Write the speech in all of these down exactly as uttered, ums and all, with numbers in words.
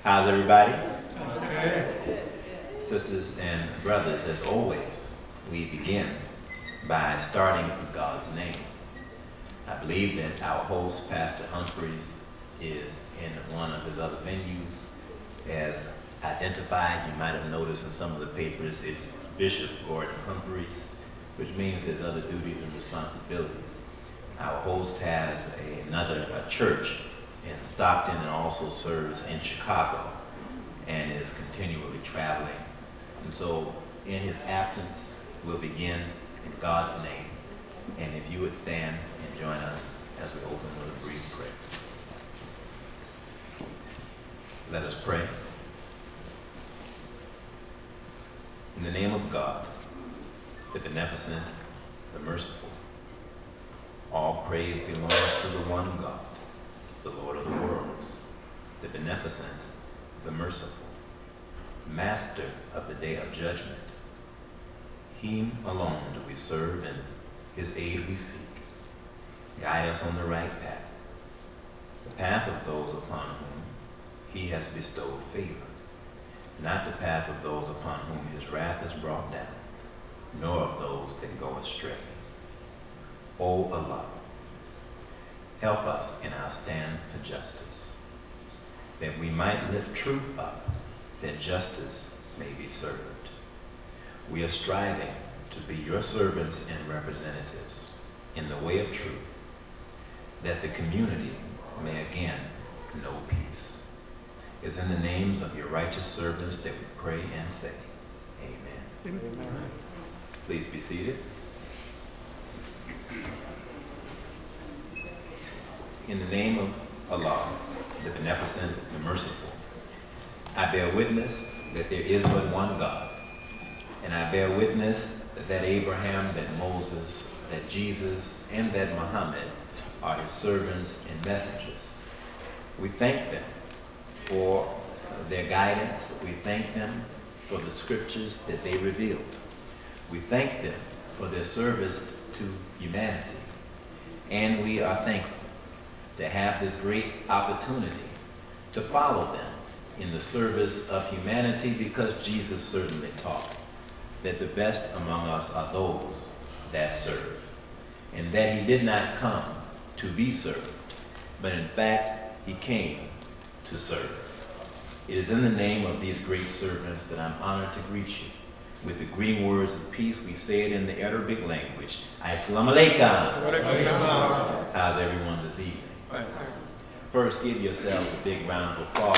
How's everybody? Okay. Sisters and brothers, as always, we begin by starting with God's name. I believe that our host, Pastor Humphreys, is in one of his other venues. As identified, you might have noticed in some of the papers, it's Bishop Gordon Humphreys, which means there's other duties and responsibilities. Our host has a, another a church in Stockton and also serves in Chicago and is continually traveling. And so in his absence, we'll begin in God's name. And if you would stand and join us as we open with a brief prayer. Let us pray. In the name of God, the beneficent, the merciful, all praise belongs to the one God, the Lord of the worlds, the beneficent, the merciful, master of the day of judgment. Him alone do we serve, and his aid we seek. Guide us on the right path, the path of those upon whom he has bestowed favor, not the path of those upon whom his wrath is brought down, nor of those that go astray. O Allah, help us in our stand for justice, that we might lift truth up, that justice may be served. We are striving to be your servants and representatives in the way of truth, that the community may again know peace. It's in the names of your righteous servants that we pray and say, Amen. Amen. Please be seated. In the name of Allah, the beneficent, the merciful, I bear witness that there is but one God, and I bear witness that Abraham, that Moses, that Jesus, and that Muhammad are his servants and messengers. We thank them for their guidance. We thank them for the scriptures that they revealed. We thank them for their service to humanity. And we are thankful to have this great opportunity to follow them in the service of humanity, because Jesus certainly taught that the best among us are those that serve, and that he did not come to be served, but in fact he came to serve. It is in the name of these great servants that I'm honored to greet you with the greeting words of peace. We say it in the Arabic language. Assalamu alaikum. How's everyone this evening? First, give yourselves a big round of applause.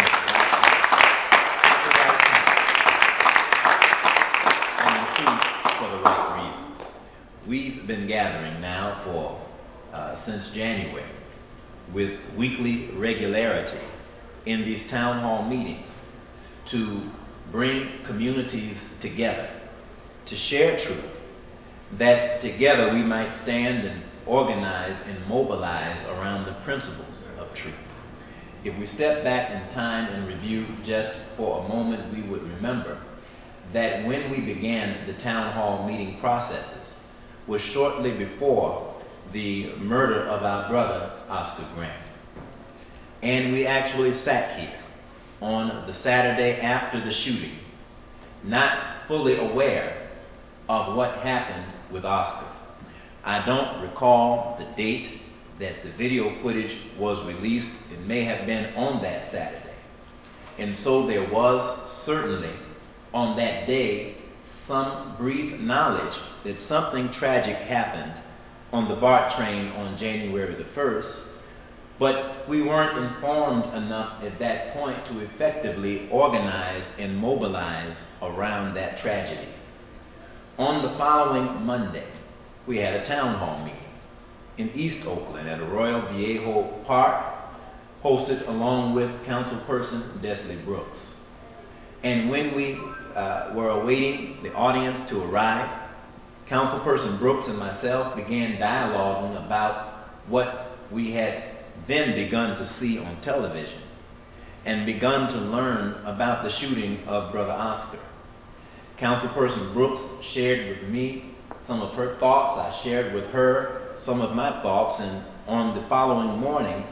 And for the right reasons. We've been gathering now for uh, since January with weekly regularity in these town hall meetings to bring communities together, to share truth, that together we might stand and organize and mobilize around the principles of truth. If we step back in time and review just for a moment, we would remember that when we began the town hall meeting processes was shortly before the murder of our brother, Oscar Grant. And we actually sat here on the Saturday after the shooting, not fully aware of what happened with Oscar. I don't recall the date that the video footage was released. It may have been on that Saturday. And so there was certainly on that day some brief knowledge that something tragic happened on the BART train on January the first, but we weren't informed enough at that point to effectively organize and mobilize around that tragedy. On the following Monday, we had a town hall meeting in East Oakland at Arroyo Viejo Park, hosted along with Councilperson Desley Brooks. And when we uh, were awaiting the audience to arrive, Councilperson Brooks and myself began dialoguing about what we had then begun to see on television and begun to learn about the shooting of Brother Oscar. Councilperson Brooks shared with me some of her thoughts. I shared with her some of my thoughts, and on the following morning,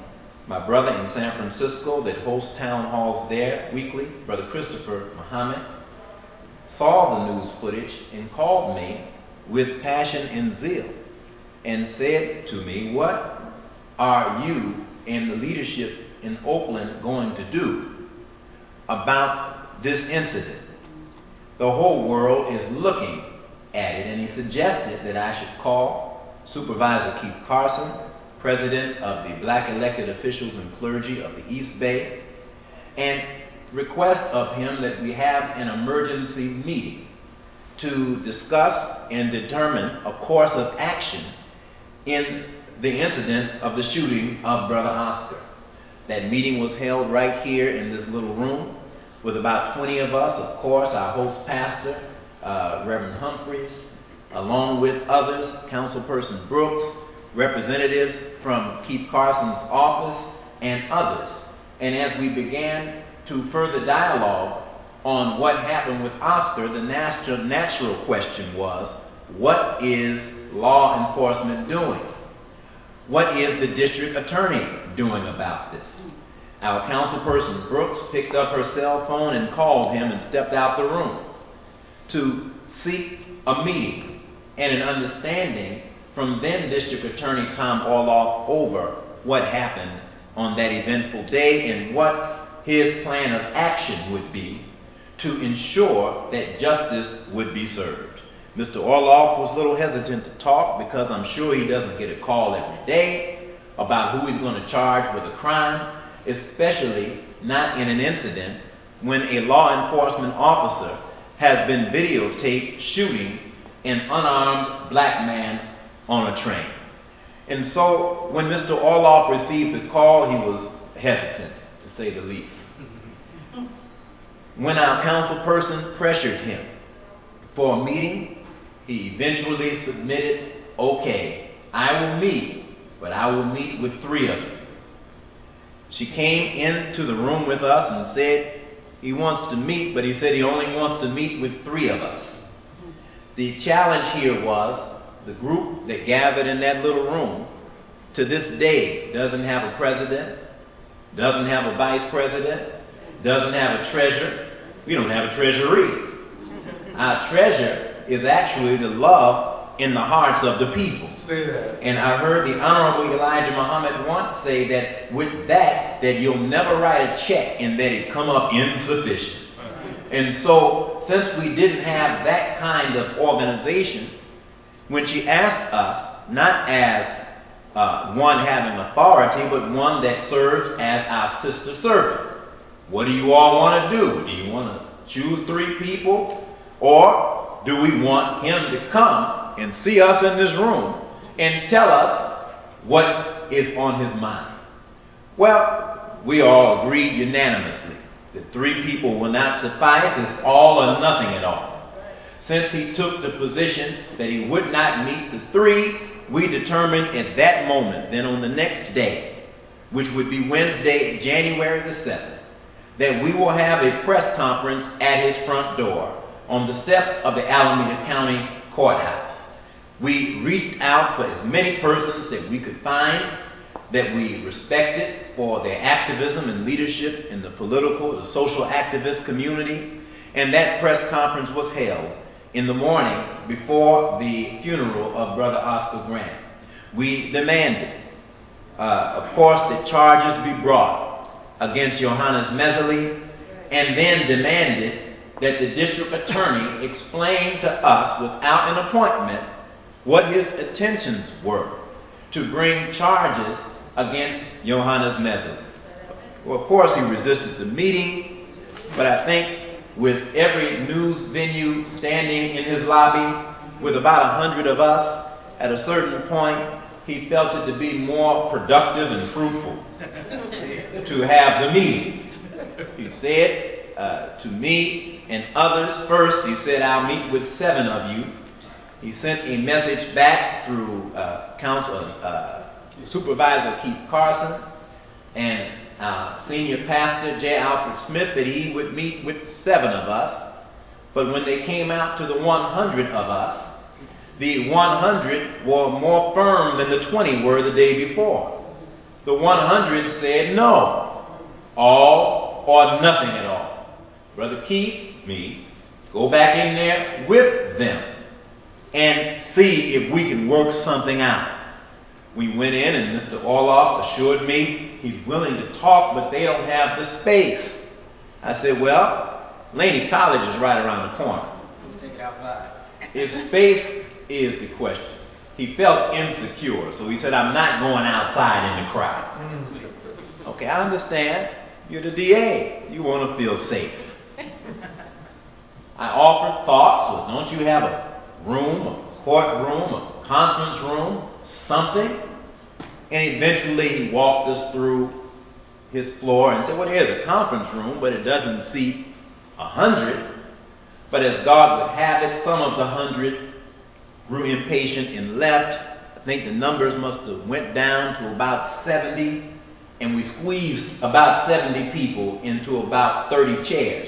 my brother in San Francisco that hosts town halls there weekly, Brother Christopher Muhammad, saw the news footage and called me with passion and zeal and said to me, "What are you and the leadership in Oakland going to do about this incident? The whole world is looking at it." And he suggested that I should call Supervisor Keith Carson, President of the Black Elected Officials and Clergy of the East Bay, and request of him that we have an emergency meeting to discuss and determine a course of action in the incident of the shooting of Brother Oscar. That meeting was held right here in this little room with about twenty of us, of course, our host pastor, uh, Reverend Humphreys, along with others, Councilperson Brooks, representatives from Keith Carson's office, and others. And as we began to further dialogue on what happened with Oscar, the natural, natural question was, what is law enforcement doing? What is the district attorney doing about this? Our councilperson Brooks picked up her cell phone and called him and stepped out the room to seek a meeting and an understanding from then District Attorney Tom Orloff over what happened on that eventful day and what his plan of action would be to ensure that justice would be served. Mister Orloff was a little hesitant to talk because I'm sure he doesn't get a call every day about who he's going to charge with a crime, especially not in an incident when a law enforcement officer has been videotaped shooting an unarmed black man on a train. And so when Mister Orloff received the call, he was hesitant, to say the least. When our councilperson pressured him for a meeting, he eventually submitted, "Okay, I will meet, but I will meet with three of you." She came into the room with us and said he wants to meet, but he said he only wants to meet with three of us. The challenge here was the group that gathered in that little room to this day doesn't have a president, doesn't have a vice president, doesn't have a treasurer. We don't have a treasury. Our treasure is actually the love in the hearts of the people. Say that. And I heard the Honorable Elijah Muhammad once say that with that, that you'll never write a check and that it come up insufficient. And so, since we didn't have that kind of organization, when she asked us, not as uh, one having authority, but one that serves as our sister servant, what do you all want to do? Do you want to choose three people? Or do we want him to come and see us in this room and tell us what is on his mind? Well, we all agreed unanimously that three people will not suffice. It's all or nothing at all. Since he took the position that he would not meet the three, we determined at that moment, then on the next day, which would be Wednesday, January the seventh, that we will have a press conference at his front door on the steps of the Alameda County Courthouse. We reached out for as many persons that we could find that we respected for their activism and leadership in the political, the social activist community, and that press conference was held in the morning before the funeral of Brother Oscar Grant. We demanded, uh, of course, that charges be brought against Johannes Messerly, and then demanded that the district attorney explain to us without an appointment what his intentions were to bring charges against Johannes Messerly. Well, of course, he resisted the meeting, but I think with every news venue standing in his lobby with about a hundred of us, at a certain point, he felt it to be more productive and fruitful to have the meeting. He said uh, to me and others, first, he said, "I'll meet with seven of you." He sent a message back through uh, Council uh, Supervisor Keith Carson and uh, Senior Pastor J. Alfred Smith that he would meet with seven of us. But when they came out to the one hundred of us, the one hundred were more firm than the twenty were the day before. The one hundred said no, all or nothing at all. Brother Keith, me, go back in there with them and see if we can work something out. We went in and Mister Orloff assured me he's willing to talk, but they don't have the space. I said, well, Laney College is right around the corner. Let's take it outside. If space is the question. He felt insecure, so he said, I'm not going outside in the crowd. Okay, I understand. You're the D A. You want to feel safe. I offered thoughts. So don't you have a room, a courtroom, a conference room, something? And eventually he walked us through his floor and said, well, here's a conference room, but it doesn't seat a hundred. But as God would have it, some of the hundred grew impatient and left. I think the numbers must have went down to about seventy, and we squeezed about seventy people into about thirty chairs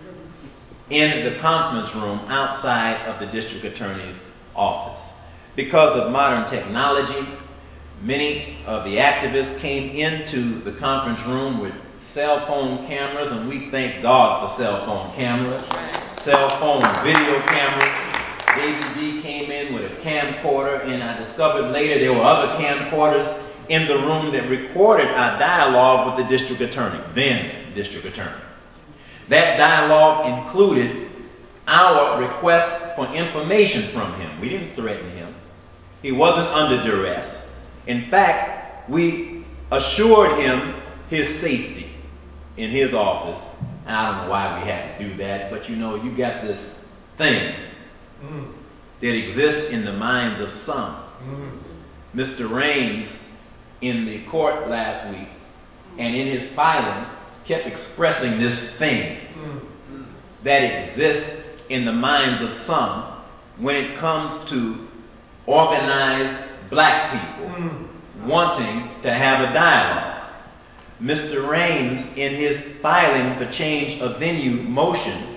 in the conference room outside of the district attorney's office. Because of modern technology, many of the activists came into the conference room with cell phone cameras, and we thank God for cell phone cameras, cell phone video cameras. David D came in with a camcorder, and I discovered later there were other camcorders in the room that recorded our dialogue with the district attorney, then district attorney. That dialogue included our request for information from him. We didn't threaten him. He wasn't under duress. In fact, we assured him his safety in his office. I don't know why we had to do that, but you know, you got this thing mm. that exists in the minds of some. Mm. Mister Raines, in the court last week, and in his filing, kept expressing this thing mm. that exists in the minds of some when it comes to organized black people mm. wanting to have a dialogue. Mister Raines, in his filing for change of venue motion,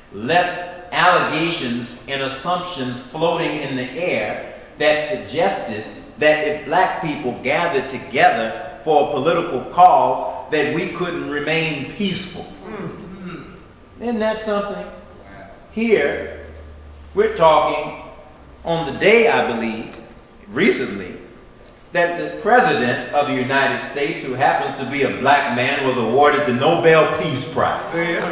left allegations and assumptions floating in the air that suggested that if black people gathered together for a political cause, that we couldn't remain peaceful. Mm-hmm. Isn't that something? Wow. Here, we're talking on the day, I believe, recently, that the President of the United States, who happens to be a black man, was awarded the Nobel Peace Prize.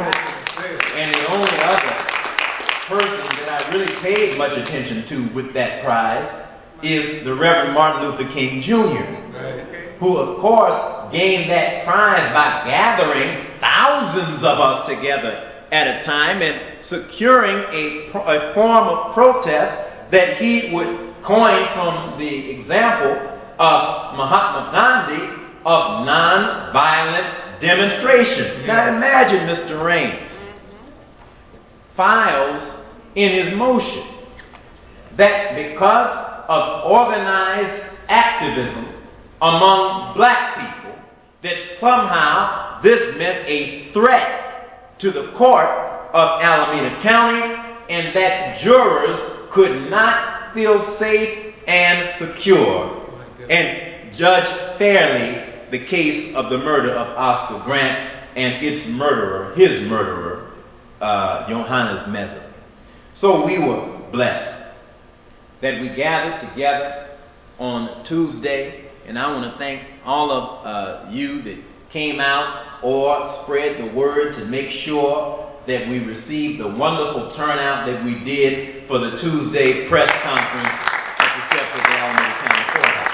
And the only other person that I really paid much attention to with that prize is the Reverend Martin Luther King Junior, who of course gained that prize by gathering thousands of us together at a time and securing a, a form of protest that he would coin from the example of Mahatma Gandhi of non-violent demonstration. Yeah. Now imagine Mister Raines files in his motion that because of organized activism among black people, that somehow this meant a threat to the court of Alameda County, and that jurors could not feel safe and secure and judge fairly the case of the murder of Oscar Grant and its murderer, his murderer, uh, Johannes Meza. So we were blessed that we gathered together on Tuesday, and I want to thank all of uh, you that came out or spread the word to make sure that we received the wonderful turnout that we did for the Tuesday press conference at the steps of the Alameda County Courthouse.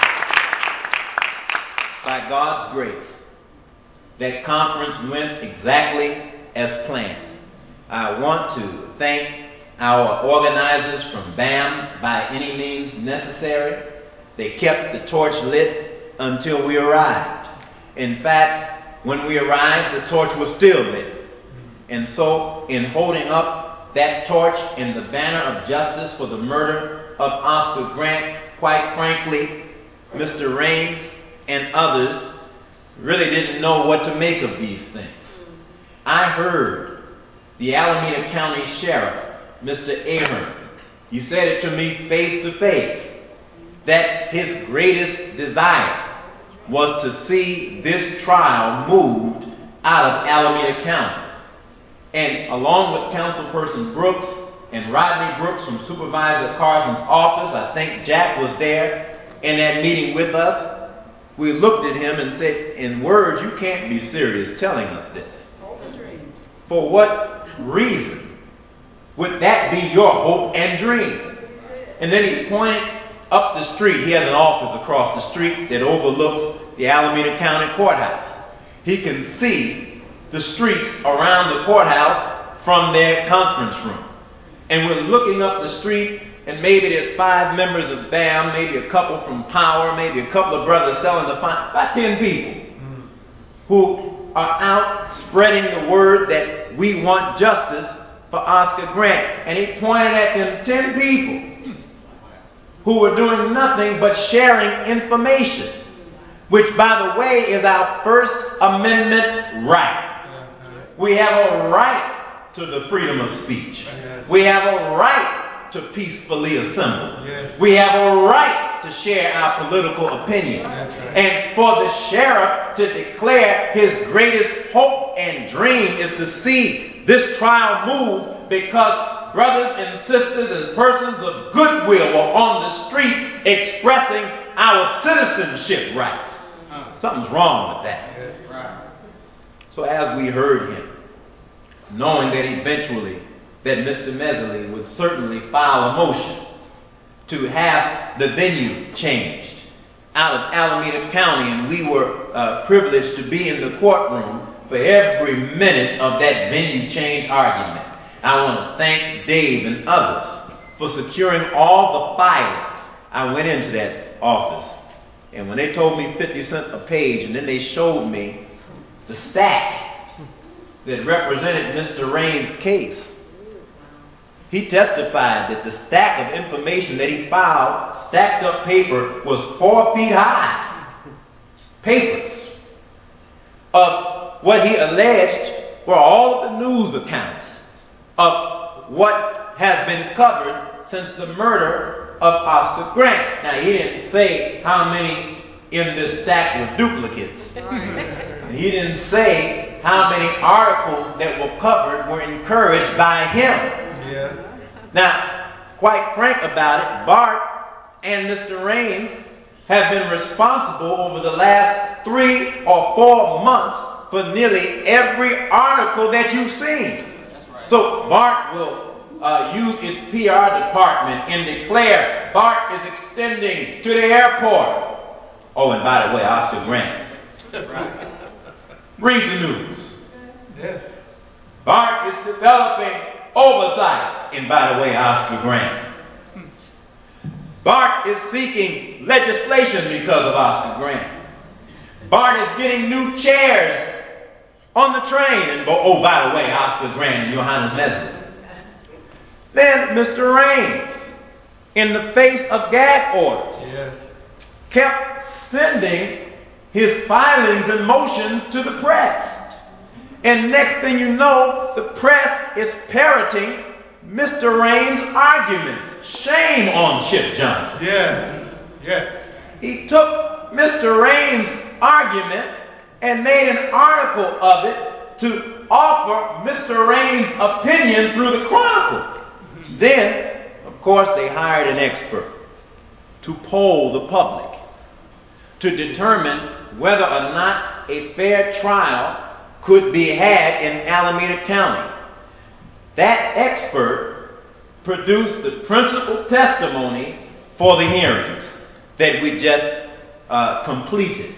By God's grace, that conference went exactly as planned. I want to thank our organizers from B A M by any means necessary. They kept the torch lit until we arrived. In fact, when we arrived, the torch was still lit. And so, in holding up that torch in the banner of justice for the murder of Oscar Grant, quite frankly, Mister Raines and others really didn't know what to make of these things. I heard the Alameda County Sheriff, Mister Ahern, he said it to me face to face, that his greatest desire was to see this trial moved out of Alameda County. And along with Councilperson Brooks and Rodney Brooks from Supervisor Carson's office, I think Jack was there in that meeting with us, we looked at him and said, in words, you can't be serious telling us this. For what reason would that be your hope and dream? And then he pointed up the street. He has an office across the street that overlooks the Alameda County Courthouse. He can see the streets around the courthouse from their conference room. And we're looking up the street, and maybe there's five members of B A M, maybe a couple from Power, maybe a couple of brothers selling the fine, about ten people who are out spreading the word that we want justice for Oscar Grant. And he pointed at them ten people who were doing nothing but sharing information, which, by the way, is our First Amendment right. We have a right to the freedom of speech. We have a right to peacefully assemble. We have a right to share our political opinion. And for the sheriff to declare his greatest hope and dream is to see this trial move because brothers and sisters and persons of goodwill were on the street expressing our citizenship rights. Something's wrong with that. So as we heard him, knowing that eventually that Mister Messerly would certainly file a motion to have the venue changed out of Alameda County, and we were uh, privileged to be in the courtroom for every minute of that venue change argument. I want to thank Dave and others for securing all the filings. I went into that office, and when they told me fifty cents a page, and then they showed me the stack that represented Mister Raines' case, he testified that the stack of information that he filed, stacked up paper, was four feet high. Papers of what he alleged were all of the news accounts of what has been covered since the murder of Oscar Grant. Now, he didn't say how many in this stack were duplicates. He didn't say how many articles that were covered were encouraged by him. Yes. Now, quite frank about it, Bart and Mister Raines have been responsible over the last three or four months for nearly every article that you've seen. That's right. So Bart will uh, use its P R department and declare Bart is extending to the airport. Oh, and by the way, Oscar Grant. Right. Read the news. Yes. Bart is developing oversight. And by the way, Oscar Grant. Bart is seeking legislation because of Oscar Grant. Bart is getting new chairs on the train. And oh, by the way, Oscar Grant and Johannes Messerly. Then Mister Raines, in the face of gag orders, yes, kept sending his filings and motions to the press. And next thing you know, the press is parroting Mister Raines' arguments. Shame on Chip Johnson. Yes, yes. He took Mister Raines' argument and made an article of it to offer Mister Raines' opinion through the Chronicle. Then, of course, they hired an expert to poll the public to determine whether or not a fair trial could be had in Alameda County. That expert produced the principal testimony for the hearings that we just uh, completed.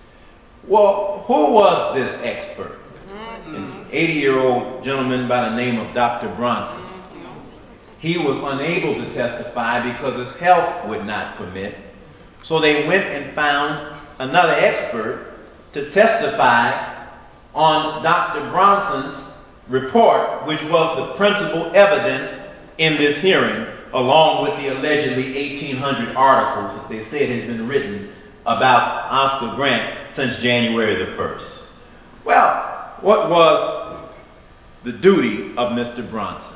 Well, who was this expert? An eighty-year-old gentleman by the name of Doctor Bronson. He was unable to testify because his health would not permit. So they went and found another expert to testify on Doctor Bronson's report, which was the principal evidence in this hearing, along with the allegedly eighteen hundred articles that they said had been written about Oscar Grant since January the first. Well, what was the duty of Mister Bronson?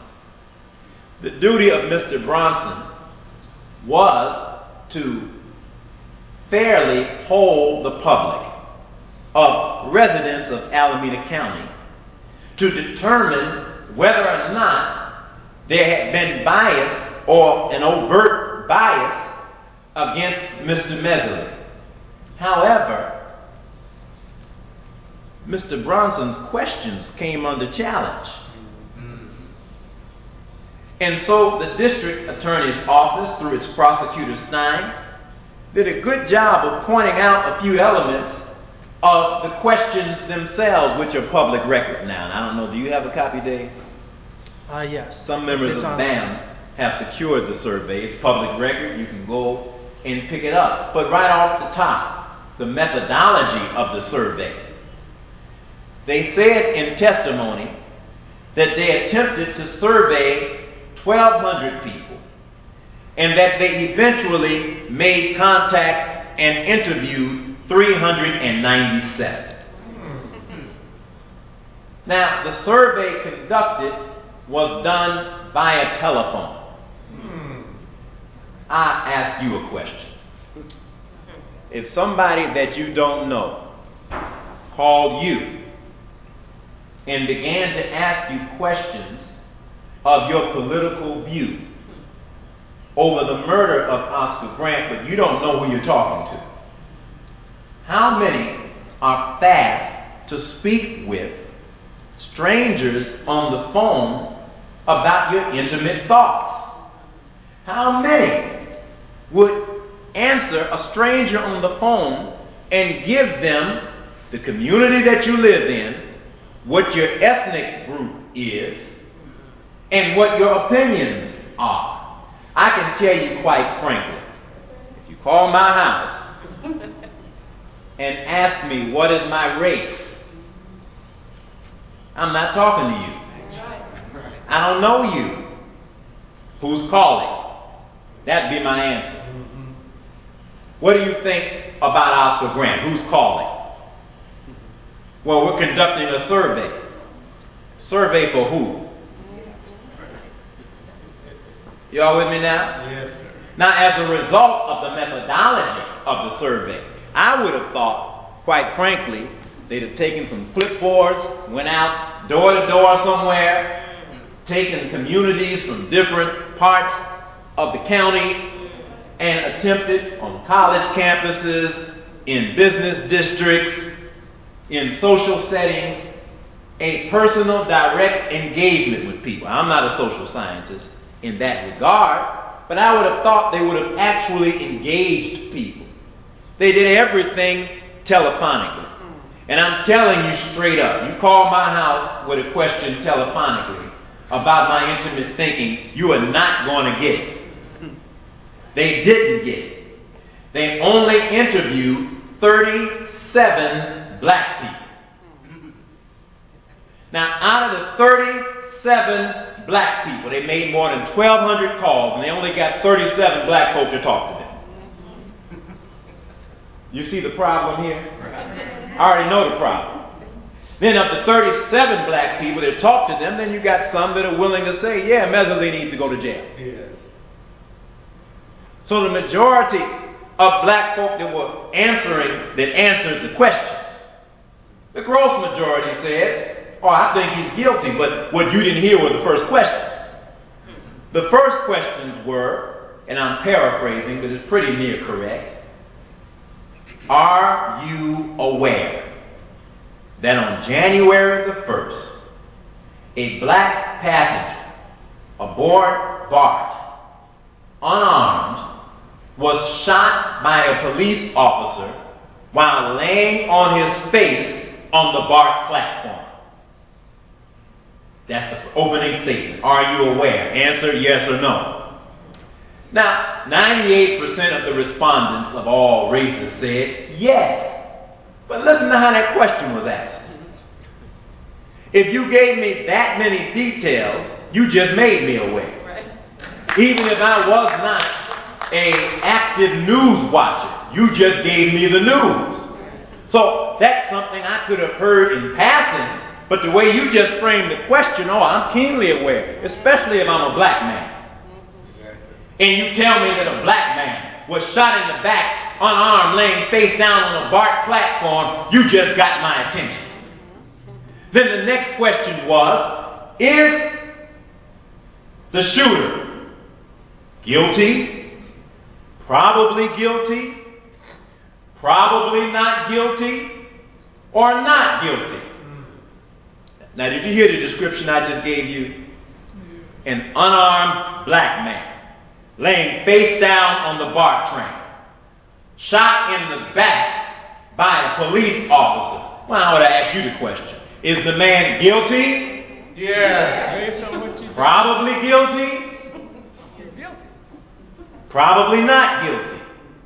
The duty of Mister Bronson was to fairly poll the public of residents of Alameda County to determine whether or not there had been bias or an overt bias against Mister Messerly. However, Mister Bronson's questions came under challenge. And so the district attorney's office, through its prosecutor Stein, did a good job of pointing out a few elements of the questions themselves, which are public record now. And I don't know, do you have a copy, Dave? Uh, yes. Some members It's of on- B A M have secured the survey. It's public record. You can go and pick it up. But right off the top, the methodology of the survey. They said in testimony that they attempted to survey twelve hundred people and that they eventually made contact and interviewed three hundred ninety-seven. Now, the survey conducted was done via telephone. I ask you a question. If somebody that you don't know called you and began to ask you questions of your political view over the murder of Oscar Grant, but you don't know who you're talking to, how many are fast to speak with strangers on the phone about your intimate thoughts? How many would answer a stranger on the phone and give them the community that you live in, what your ethnic group is, and what your opinions are? I can tell you quite frankly, if you call my house and ask me what is my race, I'm not talking to you. I don't know you. Who's calling? That'd be my answer. What do you think about Oscar Grant? Who's calling? Well, we're conducting a survey. Survey for who? Y'all with me now? Yes, sir. Now, as a result of the methodology of the survey, I would have thought, quite frankly, they'd have taken some clipboards, went out door to door somewhere, taken communities from different parts of the county, and attempted on college campuses, in business districts, in social settings, a personal, direct engagement with people. I'm not a social scientist in that regard, but I would have thought they would have actually engaged people. They did everything telephonically. And I'm telling you straight up, you call my house with a question telephonically about my intimate thinking, you are not going to get it. They didn't get it. They only interviewed thirty-seven black people. Now, out of the thirty-seven black people, they made more than twelve hundred calls, and they only got thirty-seven black folk to talk to them. You see the problem here? I already know the problem. Then of the thirty-seven black people that talk to them, then you got some that are willing to say, yeah, Messerly needs to go to jail. Yes. So the majority of black folk that were answering, that answered the questions, the gross majority said, oh, I think he's guilty, but what you didn't hear were the first questions. The first questions were, and I'm paraphrasing, but it's pretty near correct, are you aware that on January the first, a black passenger aboard BART, unarmed, was shot by a police officer while laying on his face on the BART platform? That's the opening statement. Are you aware? Answer yes or no. Now, ninety-eight percent of the respondents of all races said yes. But listen to how that question was asked. If you gave me that many details, you just made me aware. Right. Even if I was not an active news watcher, you just gave me the news. So that's something I could have heard in passing, but the way you just framed the question, oh, I'm keenly aware, especially if I'm a black man. And you tell me that a black man was shot in the back unarmed, laying face down on a BART platform, you just got my attention. Then the next question was, is the shooter guilty, probably guilty, probably not guilty, or not guilty? Now, did you hear the description I just gave you? An unarmed black man laying face down on the BART train, shot in the back by a police officer. Well, I would ask you the question. Is the man guilty? Yeah. Probably guilty? Probably not guilty.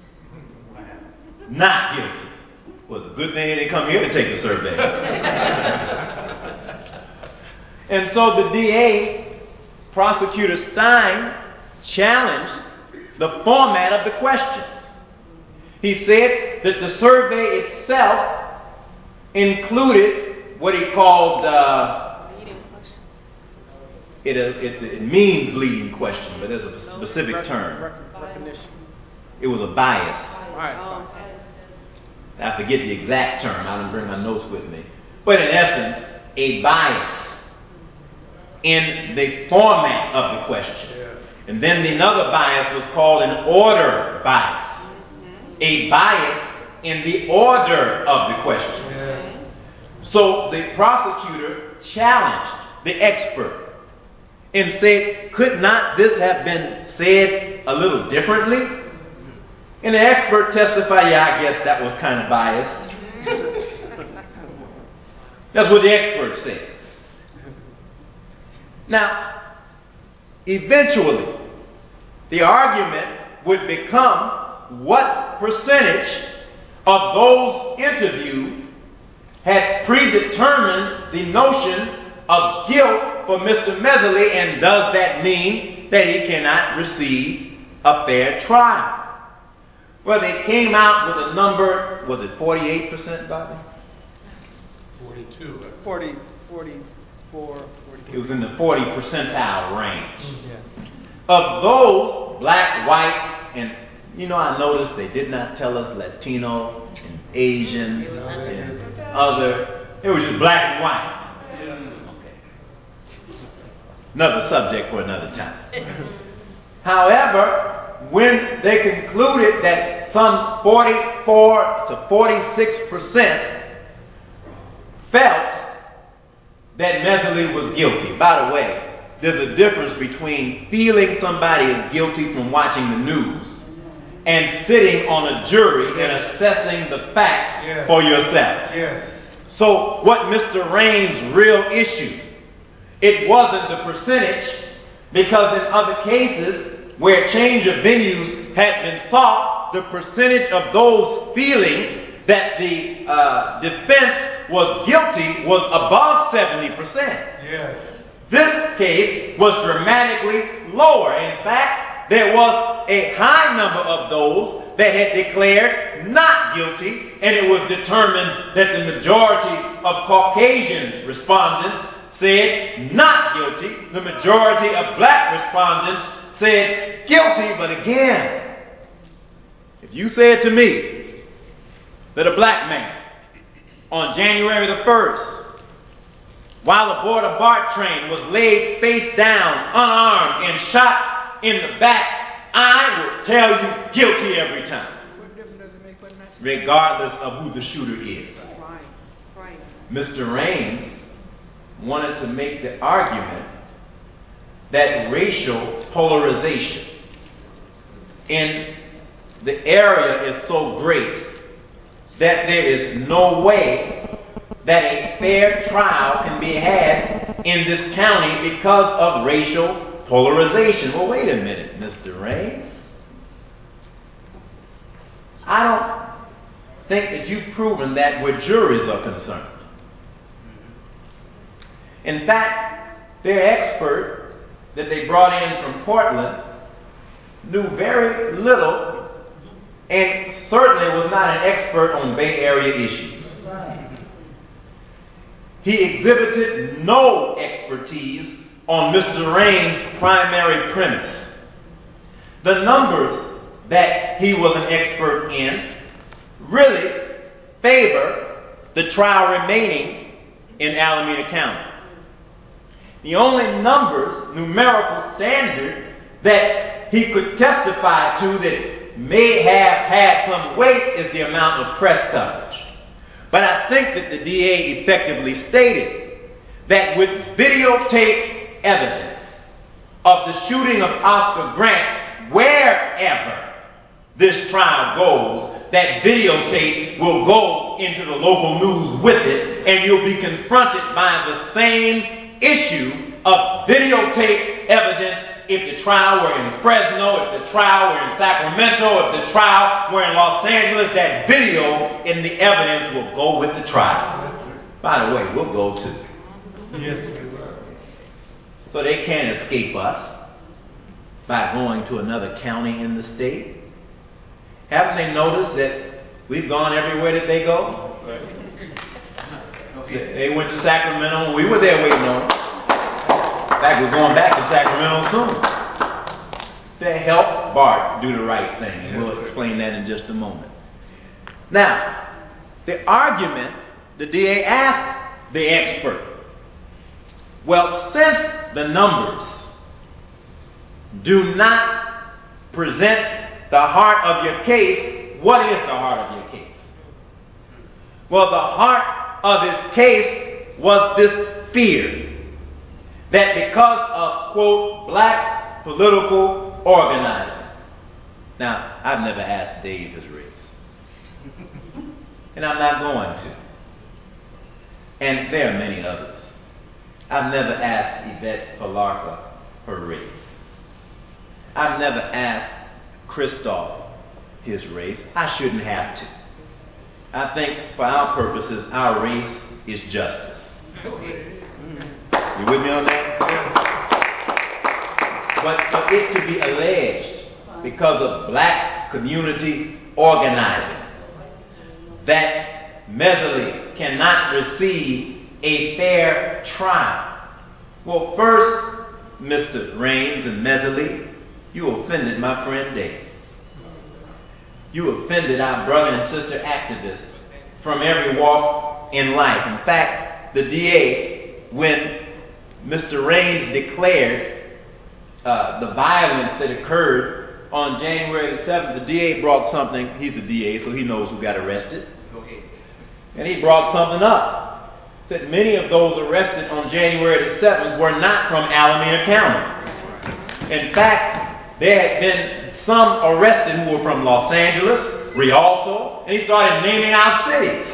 Not guilty. Was a good thing they didn't come here to take the survey. And so the D A, Prosecutor Stein, challenged the format of the questions. He said that the survey itself included what he called uh, it, it, it means leading question, but there's a specific term. It was a bias. I forget the exact term. I didn't bring my notes with me. But in essence, a bias in the format of the question. And then another bias was called an order bias. A bias in the order of the questions. So the prosecutor challenged the expert and said, could not this have been said a little differently? And the expert testified, yeah, I guess that was kind of biased. That's what the expert said. Now, eventually, the argument would become what percentage of those interviewed had predetermined the notion of guilt for Mister Messerly, and does that mean that he cannot receive a fair trial? Well, they came out with a number, was it forty-eight percent, Bobby? forty-two. forty, forty-four, forty-five. It was in the forty percentile range. Yeah. Of those, black, white, and you know, I noticed they did not tell us Latino and Asian and other. It was just black and white. Yeah. Okay. Another subject for another time. However, when they concluded that some forty-four to forty-six percent felt that Messerly was guilty. By the way, there's a difference between feeling somebody is guilty from watching the news and sitting on a jury and assessing the facts yes. for yourself. Yes. So what Mister Raines' real issue, it wasn't the percentage, because in other cases where change of venues had been sought, the percentage of those feeling that the uh, defense was guilty was above seventy percent. Yes. This case was dramatically lower. In fact, there was a high number of those that had declared not guilty, and it was determined that the majority of Caucasian respondents said not guilty. The majority of black respondents said guilty. But again, if you said to me that a black man on January the first, while aboard a BART train, was laid face down, unarmed, and shot in the back, I will tell you guilty every time, regardless of who the shooter is. Right, right. Mister Raines wanted to make the argument that racial polarization in the area is so great that there is no way that a fair trial can be had in this county because of racial polarization. Well, wait a minute, Mister Raines. I don't think that you've proven that where juries are concerned. In fact, their expert that they brought in from Portland knew very little, and certainly was not an expert on Bay Area issues. He exhibited no expertise on Mister Raines' primary premise. The numbers that he was an expert in really favor the trial remaining in Alameda County. The only numbers, numerical standard that he could testify to that may have had some weight is the amount of press coverage. But I think that the D A effectively stated that with videotape evidence of the shooting of Oscar Grant, wherever this trial goes, that videotape will go into the local news with it, and you'll be confronted by the same issue of videotape evidence if the trial were in Fresno, if the trial were in Sacramento, if the trial were in Los Angeles. That video in the evidence will go with the trial. By the way, we'll go too. Yes. So they can't escape us by going to another county in the state. Haven't they noticed that we've gone everywhere that they go? They went to Sacramento. We were there waiting on them. In fact, we're going back to Sacramento soon to help Bart do the right thing. And we'll explain that in just a moment. Now, the argument the D A asked the expert, well, since the numbers do not present the heart of your case, what is the heart of your case? Well, the heart of his case was this fear that because of, quote, black political organizing. Now, I've never asked Dave his race. And I'm not going to. And there are many others. I've never asked Yvette Falarca her race. I've never asked Christoph his race. I shouldn't have to. I think for our purposes, our race is justice. You with me on that? But for it to be alleged because of black community organizing that Messerly cannot receive a fair trial. Well, first, Mister Raines and Messerly, you offended my friend Dave. You offended our brother and sister activists from every walk in life. In fact, the D A, when Mister Raines declared uh, the violence that occurred on January the seventh, the D A brought something. He's the D A, so he knows who got arrested. And he brought something up. Said many of those arrested on January the seventh were not from Alameda County. In fact, there had been some arrested who were from Los Angeles, Rialto, and he started naming our cities.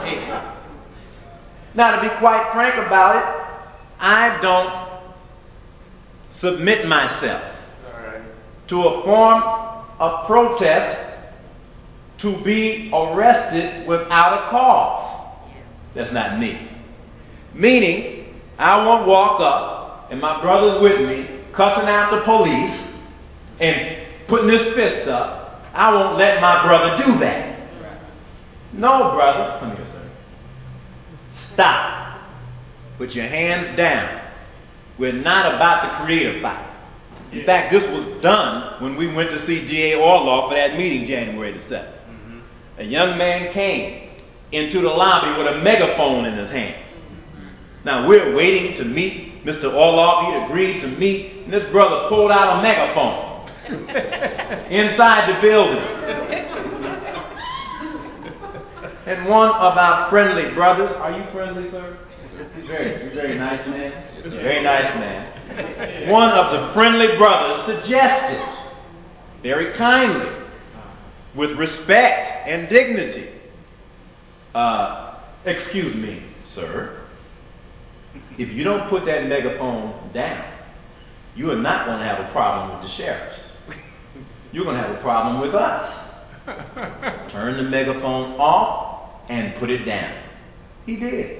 Now, to be quite frank about it, I don't submit myself to a form of protest to be arrested without a cause. That's not me. Meaning, I won't walk up and my brother's with me, cussing out the police and putting his fist up. I won't let my brother do that. No, brother. Come here, sir. Stop. Put your hands down. We're not about to create a fight. In fact, this was done when we went to see D A Orloff for that meeting January the seventh. Mm-hmm. A young man came into the lobby with a megaphone in his hand. Mm-hmm. Now, we're waiting to meet Mister Orloff. He'd agreed to meet, and this brother pulled out a megaphone inside the building. And one of our friendly brothers, are you friendly, sir? He's very, he's very nice man. Very nice man. One of the friendly brothers suggested, very kindly, with respect and dignity, uh, excuse me, sir, if you don't put that megaphone down, you are not going to have a problem with the sheriffs. You're going to have a problem with us. Turn the megaphone off and put it down. He did.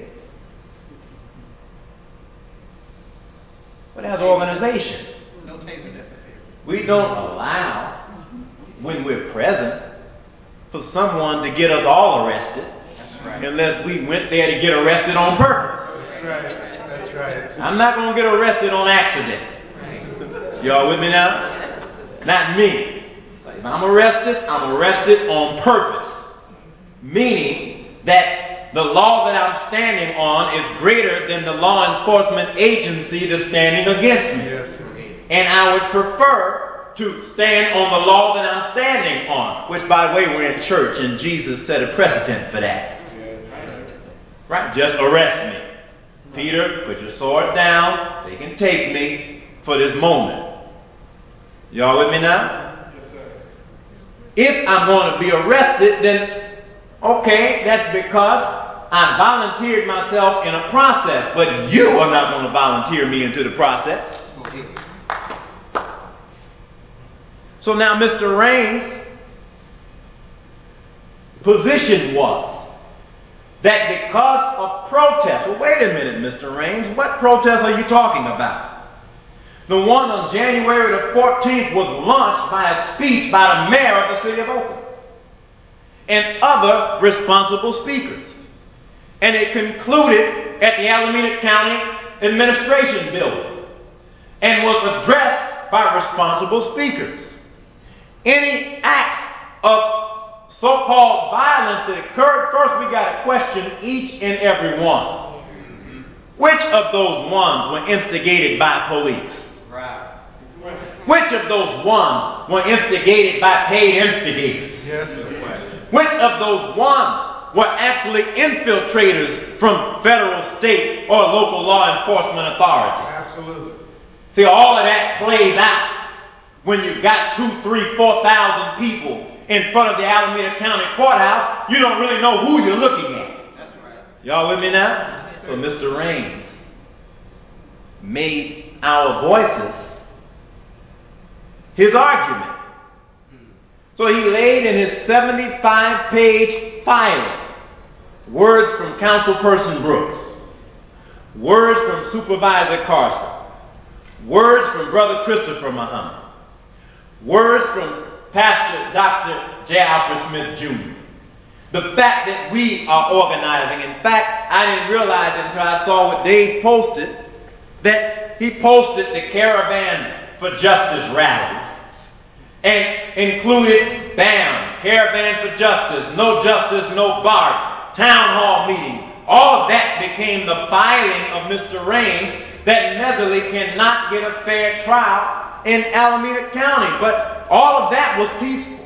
But as organization, No taser necessary. we don't allow, when we're present, for someone to get us all arrested. That's right. Unless we went there to get arrested on purpose. That's right. That's right. I'm not going to get arrested on accident. Y'all with me now? Not me. If I'm arrested, I'm arrested on purpose. Meaning that the law that I'm standing on is greater than the law enforcement agency that's standing against me. Yes. And I would prefer to stand on the law that I'm standing on. Which, by the way, we're in church and Jesus set a precedent for that. Right? Just arrest me. Peter, put your sword down. They can take me for this moment. Y'all with me now? Yes, sir. If I'm going to be arrested, then okay, that's because I volunteered myself in a process. But you are not going to volunteer me into the process. So now Mister Raines' position was that because of protest, well, wait a minute, Mister Raines, what protest are you talking about? The one on January the fourteenth was launched by a speech by the mayor of the city of Oakland and other responsible speakers. And it concluded at the Alameda County Administration Building and was addressed by responsible speakers. Any acts of so-called violence that occurred, first we got to question each and every one. Which of those ones were instigated by police? Right. Which of those ones were instigated by paid instigators? Yes, sir. Which of those ones were actually infiltrators from federal, state, or local law enforcement authorities? Absolutely. See, all of that plays out when you got two, three, four thousand people in front of the Alameda County Courthouse. You don't really know who you're looking at. That's right. Y'all with me now? So Mister Raines made our voices his argument. So he laid in his seventy-five page file words from Councilperson Brooks, words from Supervisor Carson, words from Brother Christopher Muhammad, words from Pastor Doctor J. Alfred Smith Junior The fact that we are organizing. In fact, I didn't realize it until I saw what Dave posted, that he posted the Caravan for Justice rallies and included BAM, Caravan for Justice, No Justice, No Bar, town hall meetings. All of that became the filing of Mister Raines that Messerly cannot get a fair trial in Alameda County. But all of that was peaceful.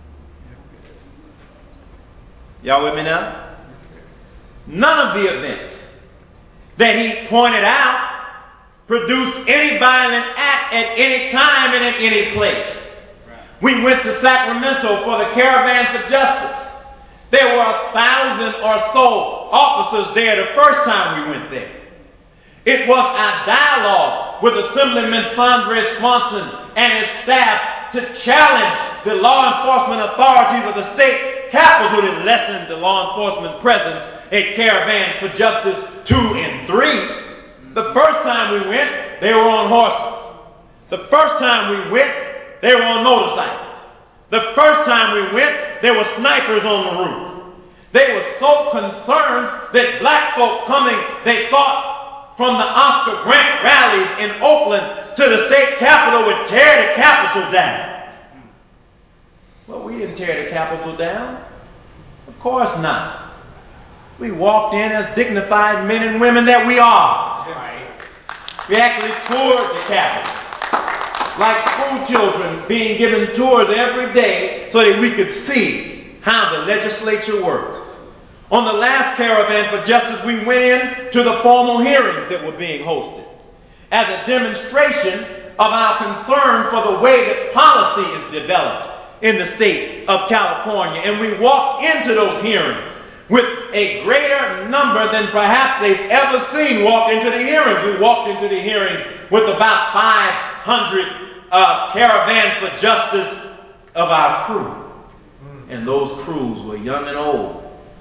Y'all with me now? None of the events that he pointed out produced any violent act at any time and in any place. We went to Sacramento for the Caravan for Justice. There were a thousand or so officers there the first time we went there. It was our dialogue with Assemblyman Sandre Swanson and his staff to challenge the law enforcement authorities of the state capital that lessened the law enforcement presence at Caravan for Justice two and three. The first time we went, they were on horses. The first time we went, they were on motorcycles. The first time we went, there were snipers on the roof. They were so concerned that black folk coming, they thought from the Oscar Grant rallies in Oakland to the state capitol would tear the capitol down. Well, we didn't tear the capitol down. Of course not. We walked in as dignified men and women that we are. We actually toured the capitol, like school children being given tours every day so that we could see how the legislature works. On the last Caravan for Justice, we went in to the formal hearings that were being hosted as a demonstration of our concern for the way that policy is developed in the state of California. And we walked into those hearings with a greater number than perhaps they've ever seen walk into the hearings. We walked into the hearings with about five hundred uh, Caravan for Justice of our crew. And those crews were young and old,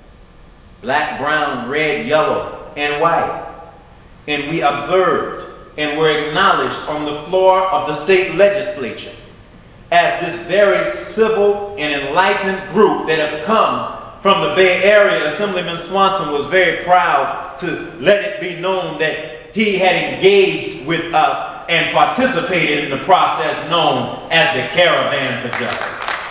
black, brown, red, yellow, and white. And we observed and were acknowledged on the floor of the state legislature as this very civil and enlightened group that have come from the Bay Area. Assemblyman Swanson was very proud to let it be known that he had engaged with us and participated in the process known as the Caravan for Justice.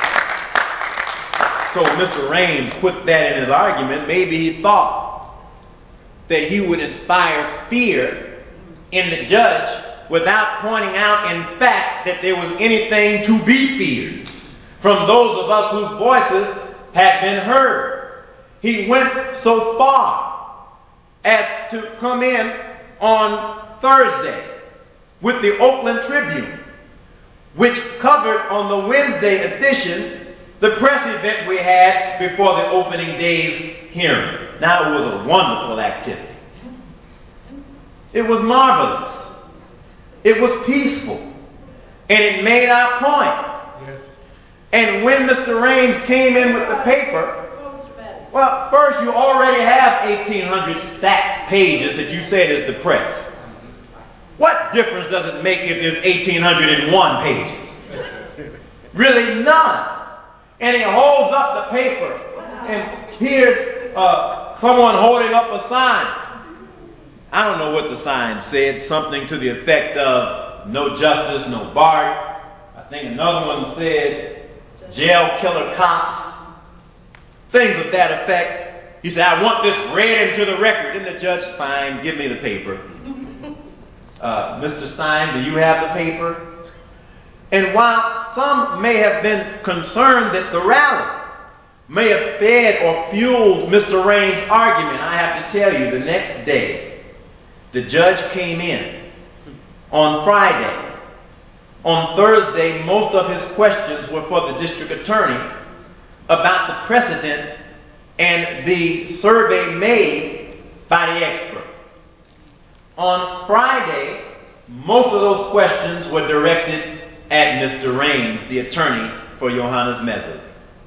So Mister Raines put that in his argument. Maybe he thought that he would inspire fear in the judge without pointing out, in fact, that there was anything to be feared from those of us whose voices had been heard. He went so far as to come in on Thursday with the Oakland Tribune, which covered on the Wednesday edition the press event we had before the opening day's hearing. Now, it was a wonderful activity. It was marvelous. It was peaceful. And it made our point. Yes. And when Mister Raines came in with the paper, well, first, you already have eighteen hundred stacked pages that you said is the press. What difference does it make if there's eighteen hundred one pages? Really none. And he holds up the paper, and here's uh, someone holding up a sign. I don't know what the sign said, something to the effect of no justice, no Bart. I think another one said jail killer cops, things of that effect. He said, I want this read into the record. And the judge, fine, give me the paper. Uh, Mister Stein, do you have the paper? And while some may have been concerned that the rally may have fed or fueled Mister Raines' argument, I have to tell you, the next day, the judge came in on Friday. On Thursday, most of his questions were for the district attorney about the precedent and the survey made by the expert. On Friday, most of those questions were directed at Mister Raines, the attorney for Johannes Mesler.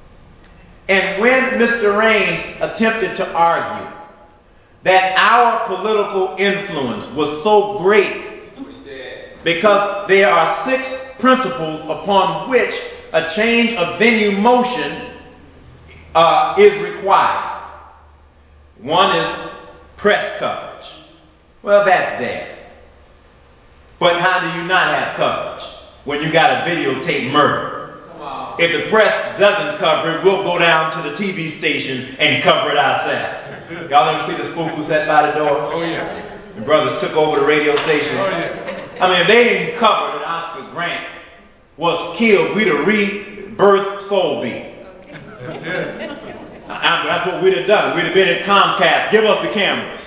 And when Mister Raines attempted to argue that our political influence was so great because there are six principles upon which a change of venue motion uh, is required. One is press coverage. Well, that's there. But how do you not have coverage when you got a videotape murder? If the press doesn't cover it, we'll go down to the T V station and cover it ourselves. Y'all ever see the spook who sat by the door? Oh, yeah. The brothers took over the radio station. Oh, yeah. I mean, if they didn't cover that Oscar Grant was killed, we'd have rebirthed Soul Beat. That's it. I, that's what we'd have done. We'd have been at Comcast. Give us the cameras.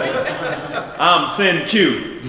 I'm Sin Q.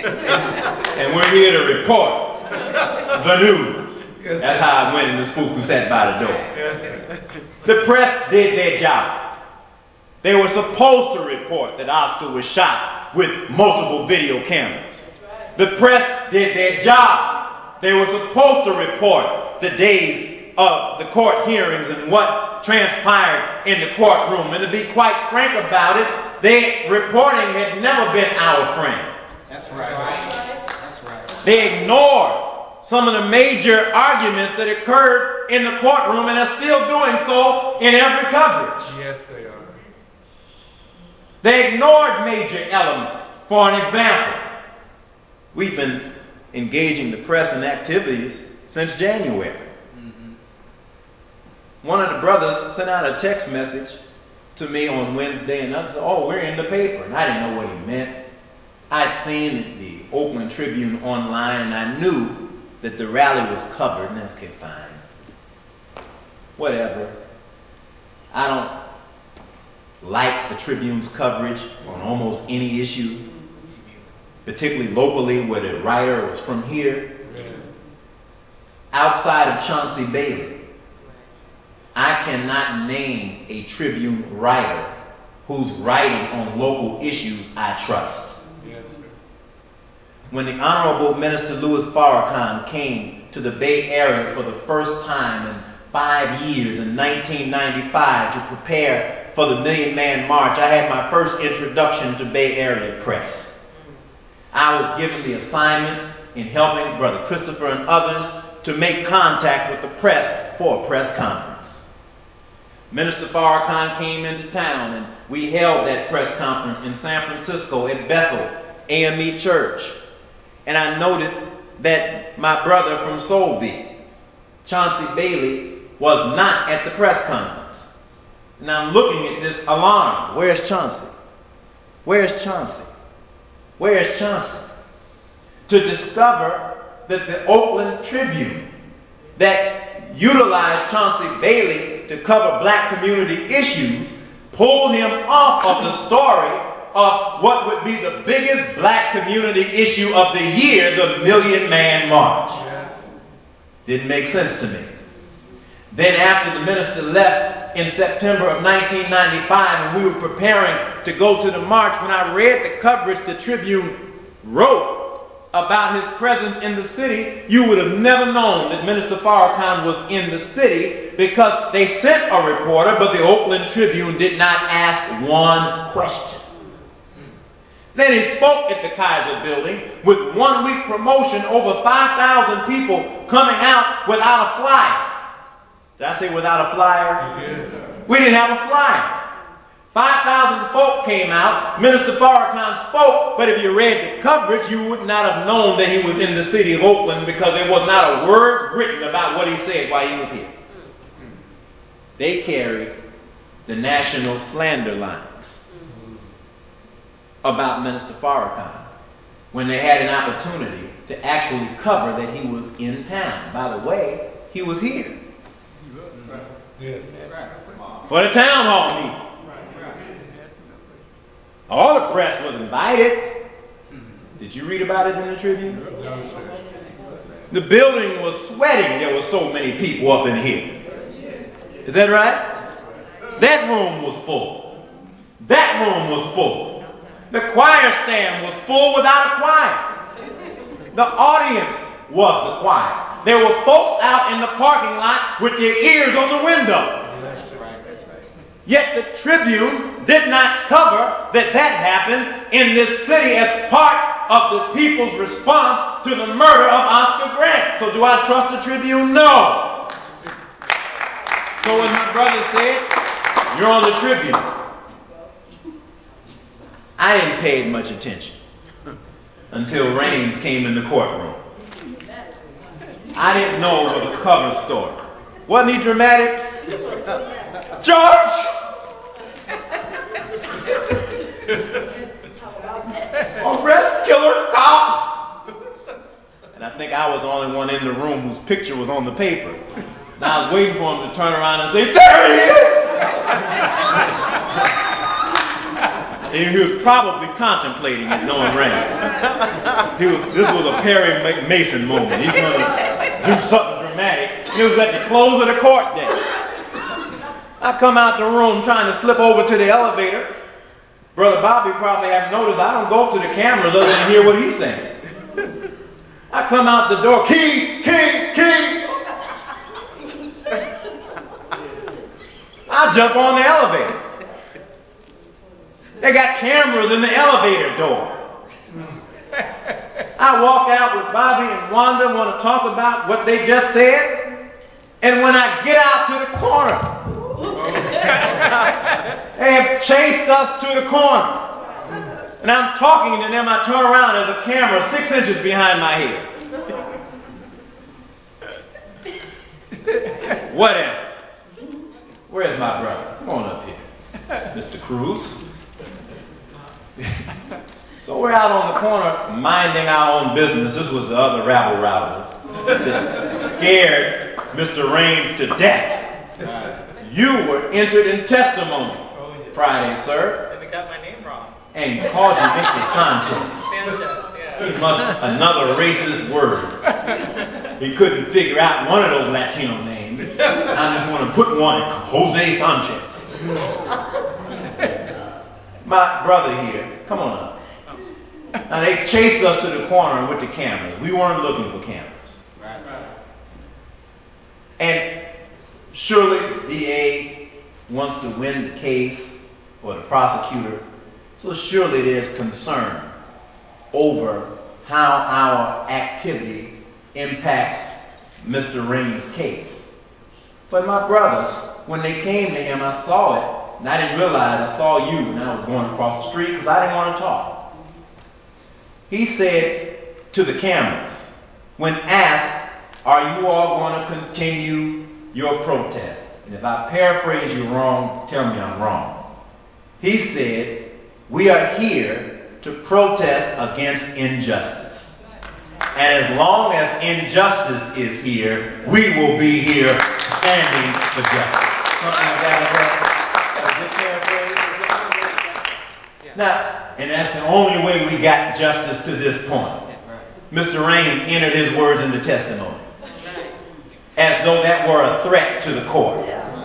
And we're here to report the news. That's how it went in the spook who sat by the door. The press did their job. They were supposed to report that Oscar was shot with multiple video cameras. The press did their job. They were supposed to report the days of the court hearings and what transpired in the courtroom. And to be quite frank about it, their reporting had never been our friend. That's right. That's right. They ignored some of the major arguments that occurred in the courtroom and are still doing so in every coverage. Yes, they are. They ignored major elements. For an example, we've been engaging the press in activities since January. Mm-hmm. One of the brothers sent out a text message to me on Wednesday and I said, oh, we're in the paper. And I didn't know what he meant. I'd seen the Oakland Tribune online and I knew that the rally was covered. And that's okay, fine. Whatever. I don't like the Tribune's coverage on almost any issue, particularly locally where the writer was from here. Yeah. Outside of Chauncey Bailey, I cannot name a Tribune writer whose writing on local issues I trust. Yes, sir. When the Honorable Minister Louis Farrakhan came to the Bay Area for the first time in five years in nineteen ninety-five to prepare for the Million Man March, I had my first introduction to Bay Area press. I was given the assignment in helping Brother Christopher and others to make contact with the press for a press conference. Minister Farrakhan came into town and we held that press conference in San Francisco at Bethel A M E Church. And I noted that my brother from Soul Beat, Chauncey Bailey, was not at the press conference. and I'm looking at this alarm. Where's Chauncey? Where's Chauncey? Where's Chauncey? To discover that the Oakland Tribune, that utilized Chauncey Bailey to cover black community issues, pulled him off of the story of what would be the biggest black community issue of the year, the Million Man March. Yes. Didn't make sense to me. Then after the minister left in September of nineteen ninety-five and we were preparing to go to the march, when I read the coverage the Tribune wrote about his presence in the city, you would have never known that Minister Farrakhan was in the city because they sent a reporter, but the Oakland Tribune did not ask one question. Then he spoke at the Kaiser Building with one week promotion, over five thousand people coming out without a flyer. Did I say without a flyer? Yes. We didn't have a flyer. five thousand folk came out. Minister Farrakhan spoke, but if you read the coverage, you would not have known that he was in the city of Oakland because there was not a word written about what he said while he was here. They carried the national slander lines about Minister Farrakhan when they had an opportunity to actually cover that he was in town. By the way, he was here Yes. for the town hall meeting. All the press was invited. Did you read about it in the Tribune? No, sir. The building was sweating. There were so many people up in here. Is that right? That room was full. That room was full. The choir stand was full without a choir. The audience was the choir. There were folks out in the parking lot with their ears on the window. Yet the Tribune did not cover that that happened in this city as part of the people's response to the murder of Oscar Grant. So do I trust the Tribune? No. So as my brother said, you're on the Tribune. I didn't pay much attention until Raines came in the courtroom. I didn't know it was a cover story. Wasn't he dramatic? George! Arrest killer cops! And I think I was the only one in the room whose picture was on the paper. And I was waiting for him to turn around and say, there he is! And he was probably contemplating it, knowing Raines. He was, this was a Perry Mason moment. He's going to do something dramatic. It was at the close of the court day. I come out the room trying to slip over to the elevator. Brother Bobby probably have noticed I don't go up to the cameras other than hear what he's saying. I come out the door, key, key, key. I jump on the elevator. They got cameras in the elevator door. I walk out with Bobby and Wanda, want to talk about what they just said. And when I get out to the corner, they have chased us to the corner. And I'm talking to them. I turn around. There's a camera six inches behind my head. Whatever. Where's my brother? Come on up here, Mister Cruz. So we're out on the corner minding our own business. This was the other rabble rouser that scared Mister Raines to death. You were entered in testimony Oh, yeah. Friday, sir, And they got my name wrong. and called you Mister Sanchez. Sanchez, He yeah. must another racist word. He couldn't figure out one of those Latino names. I just want to put one, Jose Sanchez. My brother here, come on up. Now they chased us to the corner with the cameras. We weren't looking for cameras. And surely the D A wants to win the case, or the prosecutor, so surely there's concern over how our activity impacts Mister Raines' case. But my brothers, when they came to him, I saw it, and I didn't realize I saw you when I was going across the street because I didn't want to talk. He said to the cameras, when asked, are you all going to continue your protest? and if I paraphrase you wrong, tell me I'm wrong. He said, we are here to protest against injustice. And as long as injustice is here, we will be here standing for justice. Something like that. A good paraphrase? Now, and that's the only way we got justice to this point. Mister Raines entered his words into testimony, as though that were a threat to the court.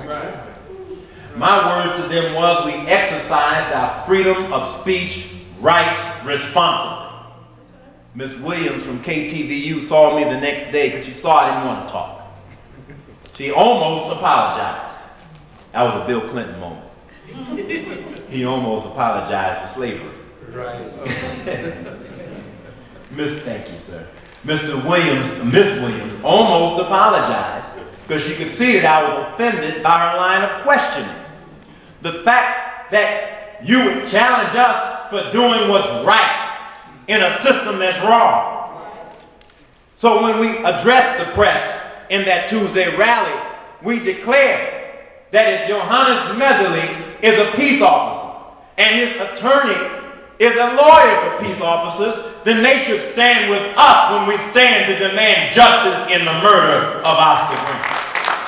My words to them was, we exercised our freedom of speech rights responsibly. Miss Williams from K T V U saw me the next day because she saw I didn't want to talk. She almost apologized. That was a Bill Clinton moment. He almost apologized for slavery. Right. Miss, thank you, sir. Mister Williams, Miss Williams almost apologized because she could see that I was offended by her line of questioning. The fact that you would challenge us for doing what's right in a system that's wrong. So when we addressed the press in that Tuesday rally, we declared that if Johannes Messerly is a peace officer and his attorney is a lawyer for peace officers, then they should stand with us when we stand to demand justice in the murder of Oscar Grant.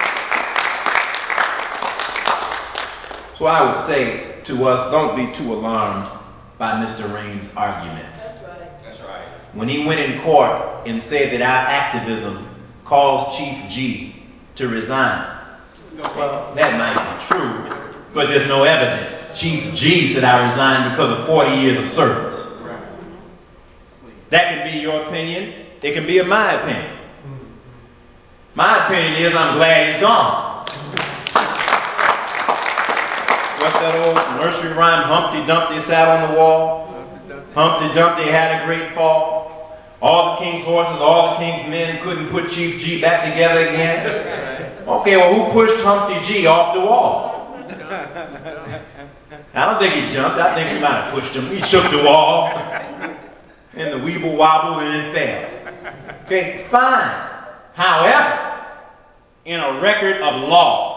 So I would say to us, don't be too alarmed by Mister Raines' arguments. That's right. That's right. When he went in court and said that our activism caused Chief G to resign, well, that might be true, but there's no evidence. Chief G said I resigned because of forty years of service. That can be your opinion. It can be my opinion. My opinion is I'm glad he's gone. What's that old nursery rhyme? Humpty Dumpty sat on the wall. Humpty Dumpty had a great fall. All the king's horses, all the king's men couldn't put Chief G back together again. Okay, well, who pushed Humpty G off the wall? I don't think he jumped. I think he might have pushed him. He shook the wall. And the weeble wobbled and it fell. Okay, fine. However, in a record of law,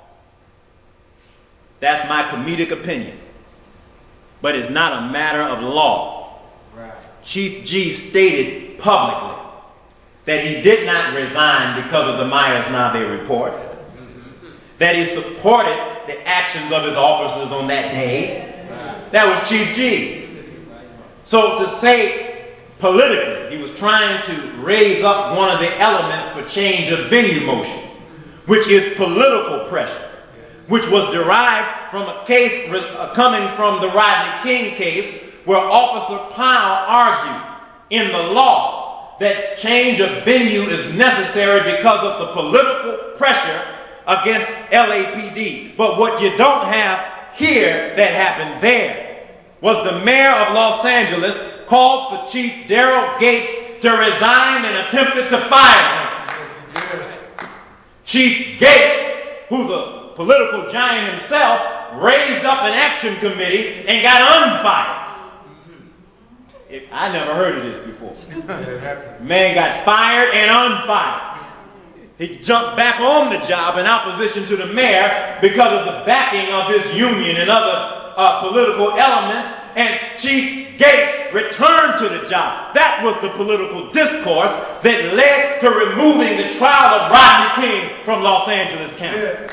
that's my comedic opinion, but it's not a matter of law. Right. Chief G stated publicly that he did not resign because of the Myers-Nabe report, mm-hmm. that he supported the actions of his officers on that day. Right. That was Chief G. So to say politically, he was trying to raise up one of the elements for change of venue motion, which is political pressure, which was derived from a case uh, coming from the Rodney King case, where Officer Powell argued in the law that change of venue is necessary because of the political pressure against L A P D. But what you don't have here that happened there was the mayor of Los Angeles called for Chief Daryl Gates to resign and attempted to fire him. Chief Gates, who's a political giant himself, raised up an action committee and got unfired. It, I never heard of this before. Man got fired and unfired. He jumped back on the job in opposition to the mayor because of the backing of his union and other uh, political elements, and Chief Gates returned to the job. That was the political discourse that led to removing the trial of Rodney King from Los Angeles County. Yeah.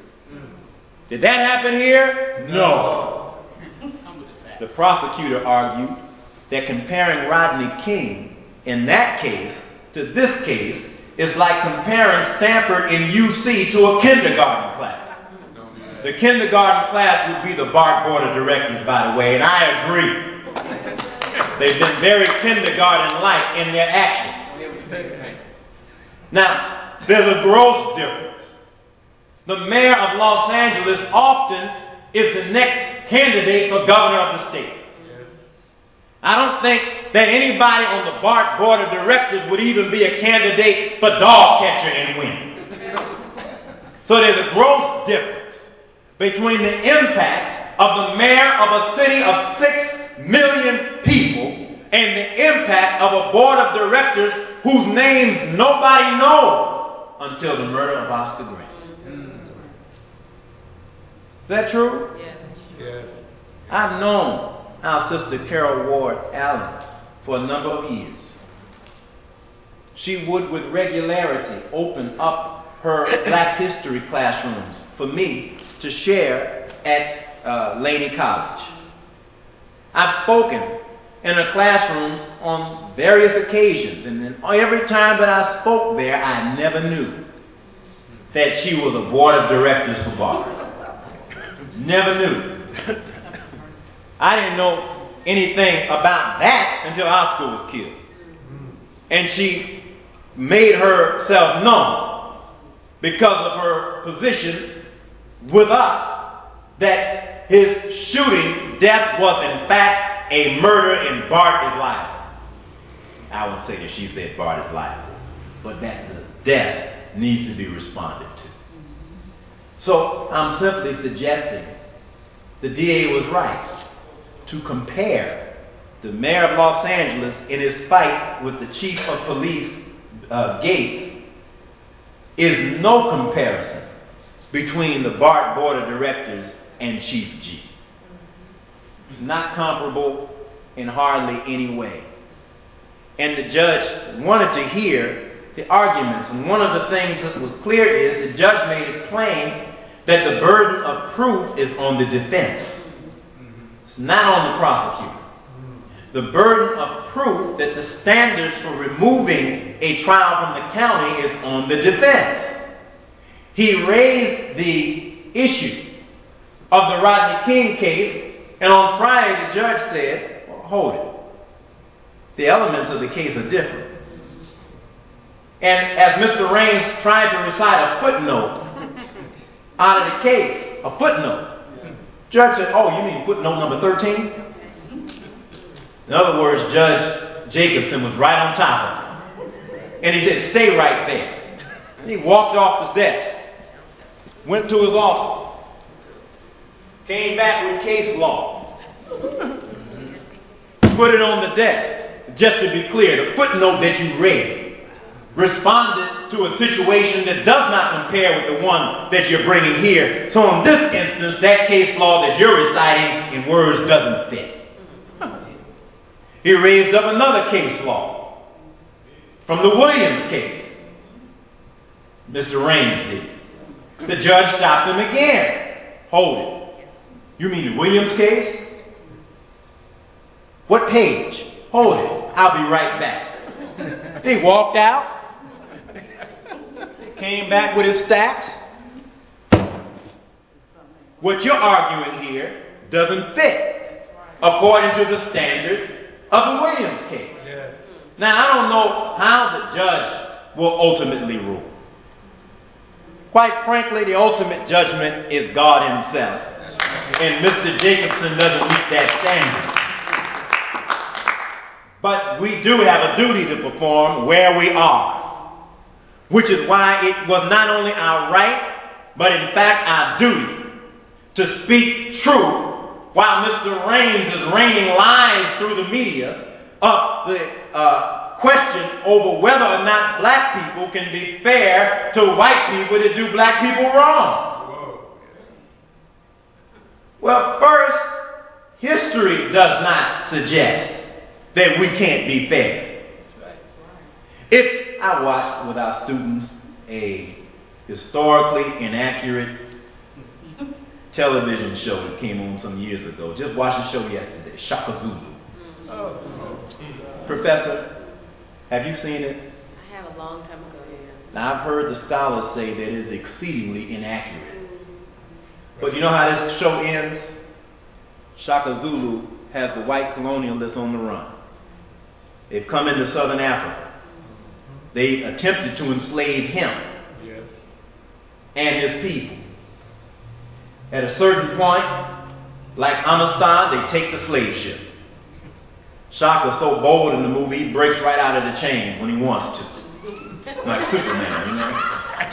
Did that happen here? No. The prosecutor argued that comparing Rodney King in that case to this case is like comparing Stanford and U C to a kindergarten class. The kindergarten class would be the BART Board of Directors, by the way, and I agree. They've been very kindergarten-like in their actions. Now, there's a gross difference. The mayor of Los Angeles often is the next candidate for governor of the state. I don't think that anybody on the BART Board of Directors would even be a candidate for dog catcher and win. So there's a gross difference between the impact of the mayor of a city of six million people and the impact of a board of directors whose names nobody knows until the murder of Oscar Grant. that true? Yes. Yes. I've known our sister Carol Ward Allen for a number of years. She would with regularity open up her Black History classrooms for me to share at uh, Laney College. I've spoken in her classrooms on various occasions, and then every time that I spoke there, I never knew that she was a board of directors for Barker. Never knew. I didn't know anything about that until Oscar was killed. And she made herself known because of her position with us that his shooting death was in fact a murder in Bart is liable. I won't say that she said Bart is liable, but that the death needs to be responded to. So I'm simply suggesting the D A was right to compare the mayor of Los Angeles in his fight with the chief of police, uh, Gates, is no comparison between the Bart Board of Directors and Chief G. Not comparable in hardly any way. And the judge wanted to hear the arguments, and one of the things that was clear is the judge made it plain that the burden of proof is on the defense. It's not on the prosecutor. The burden of proof that the standards for removing a trial from the county is on the defense. He raised the issue of the Rodney King case, and on Friday the judge said, well, hold it. The elements of the case are different. And as Mister Raines tried to recite a footnote out of the case, a footnote, judge said, oh, you mean footnote number thirteen? In other words, Judge Jacobson was right on top of it. And he said, stay right there. And he walked off his desk, went to his office, came back with case law, put it on the desk. Just to be clear, the footnote that you read responded to a situation that does not compare with the one that you're bringing here. So in this instance, that case law that you're reciting in words doesn't fit. He raised up another case law from the Williams case. Mister Raines did. The judge stopped him again. Hold it. You mean the Williams case? What page? Hold it. I'll be right back. He walked out. Came back with his stacks. What you're arguing here doesn't fit according to the standard of the Williams case. Yes. Now, I don't know how the judge will ultimately rule. Quite frankly, the ultimate judgment is God himself. And Mister Jacobson doesn't meet that standard. But we do have a duty to perform where we are, which is why it was not only our right, but in fact our duty to speak truth while Mister Raines is raining lies through the media of the uh, question over whether or not black people can be fair to white people that do black people wrong. Well, first, history does not suggest that we can't be fair. If I watched with our students a historically inaccurate television show that came on some years ago, just watched the show yesterday, Shaka Zulu. Oh. Professor, have you seen it? I have a long time ago, yeah. Now, I've heard the scholars say that it is exceedingly inaccurate. But you know how this show ends? Shaka Zulu has the white colonialists on the run. They've come into southern Africa. They attempted to enslave him Yes. and his people. At a certain point, like Amistad, they take the slave ship. Shaka's so bold in the movie, he breaks right out of the chain when he wants to. Like Superman, you know.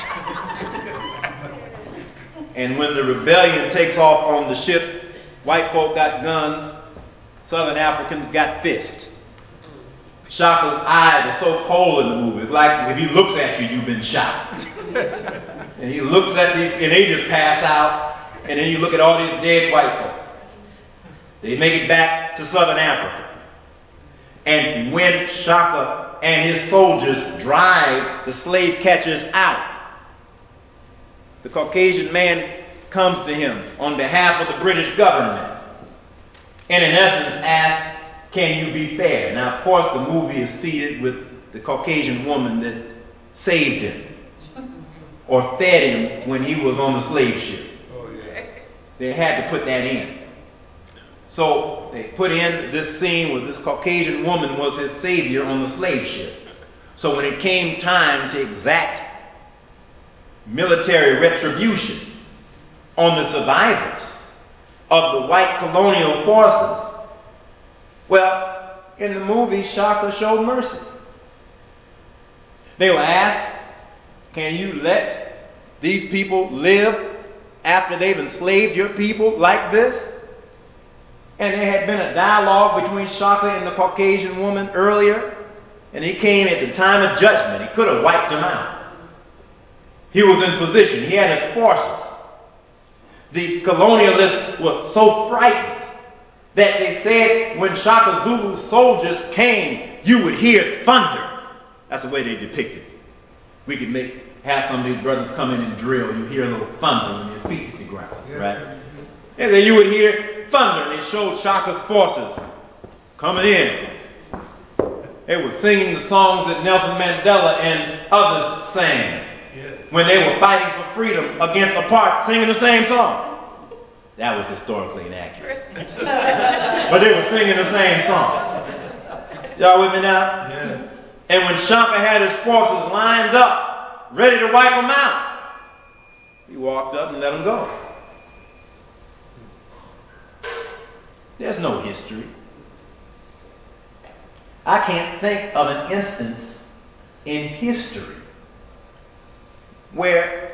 And when the rebellion takes off on the ship, white folk got guns, southern Africans got fists. Shaka's eyes are so cold in the movie. It's like if he looks at you, you've been shot. And he looks at these, and they just pass out. And then you look at all these dead white folk. They make it back to southern Africa. And when Shaka and his soldiers drive the slave catchers out, the Caucasian man comes to him on behalf of the British government and in essence asks, can you be fair? Now, of course, the movie is seated with the Caucasian woman that saved him or fed him when he was on the slave ship. Oh, yeah. They had to put that in. So they put in this scene where this Caucasian woman was his savior on the slave ship. So when it came time to exact military retribution on the survivors of the white colonial forces, well, in the movie, Shaka showed mercy. They were asked, can you let these people live after they've enslaved your people like this? And there had been a dialogue between Shaka and the Caucasian woman earlier, and he came at the time of judgment. He could have wiped them out. He was in position. He had his forces. The colonialists were so frightened that they said when Shaka Zulu's soldiers came, you would hear thunder. That's the way they depicted it. We could make have some of these brothers come in and drill. You hear a little thunder when your feet hit the ground, yes, right? And then you would hear thunder, and they showed Shaka's forces coming in. They were singing the songs that Nelson Mandela and others sang, yes, when they were fighting for freedom against apartheid, singing the same song. That was historically inaccurate. But they were singing the same song. Y'all with me now? Yes. And when Shaka had his forces lined up, ready to wipe them out, he walked up and let them go. There's no history. I can't think of an instance in history where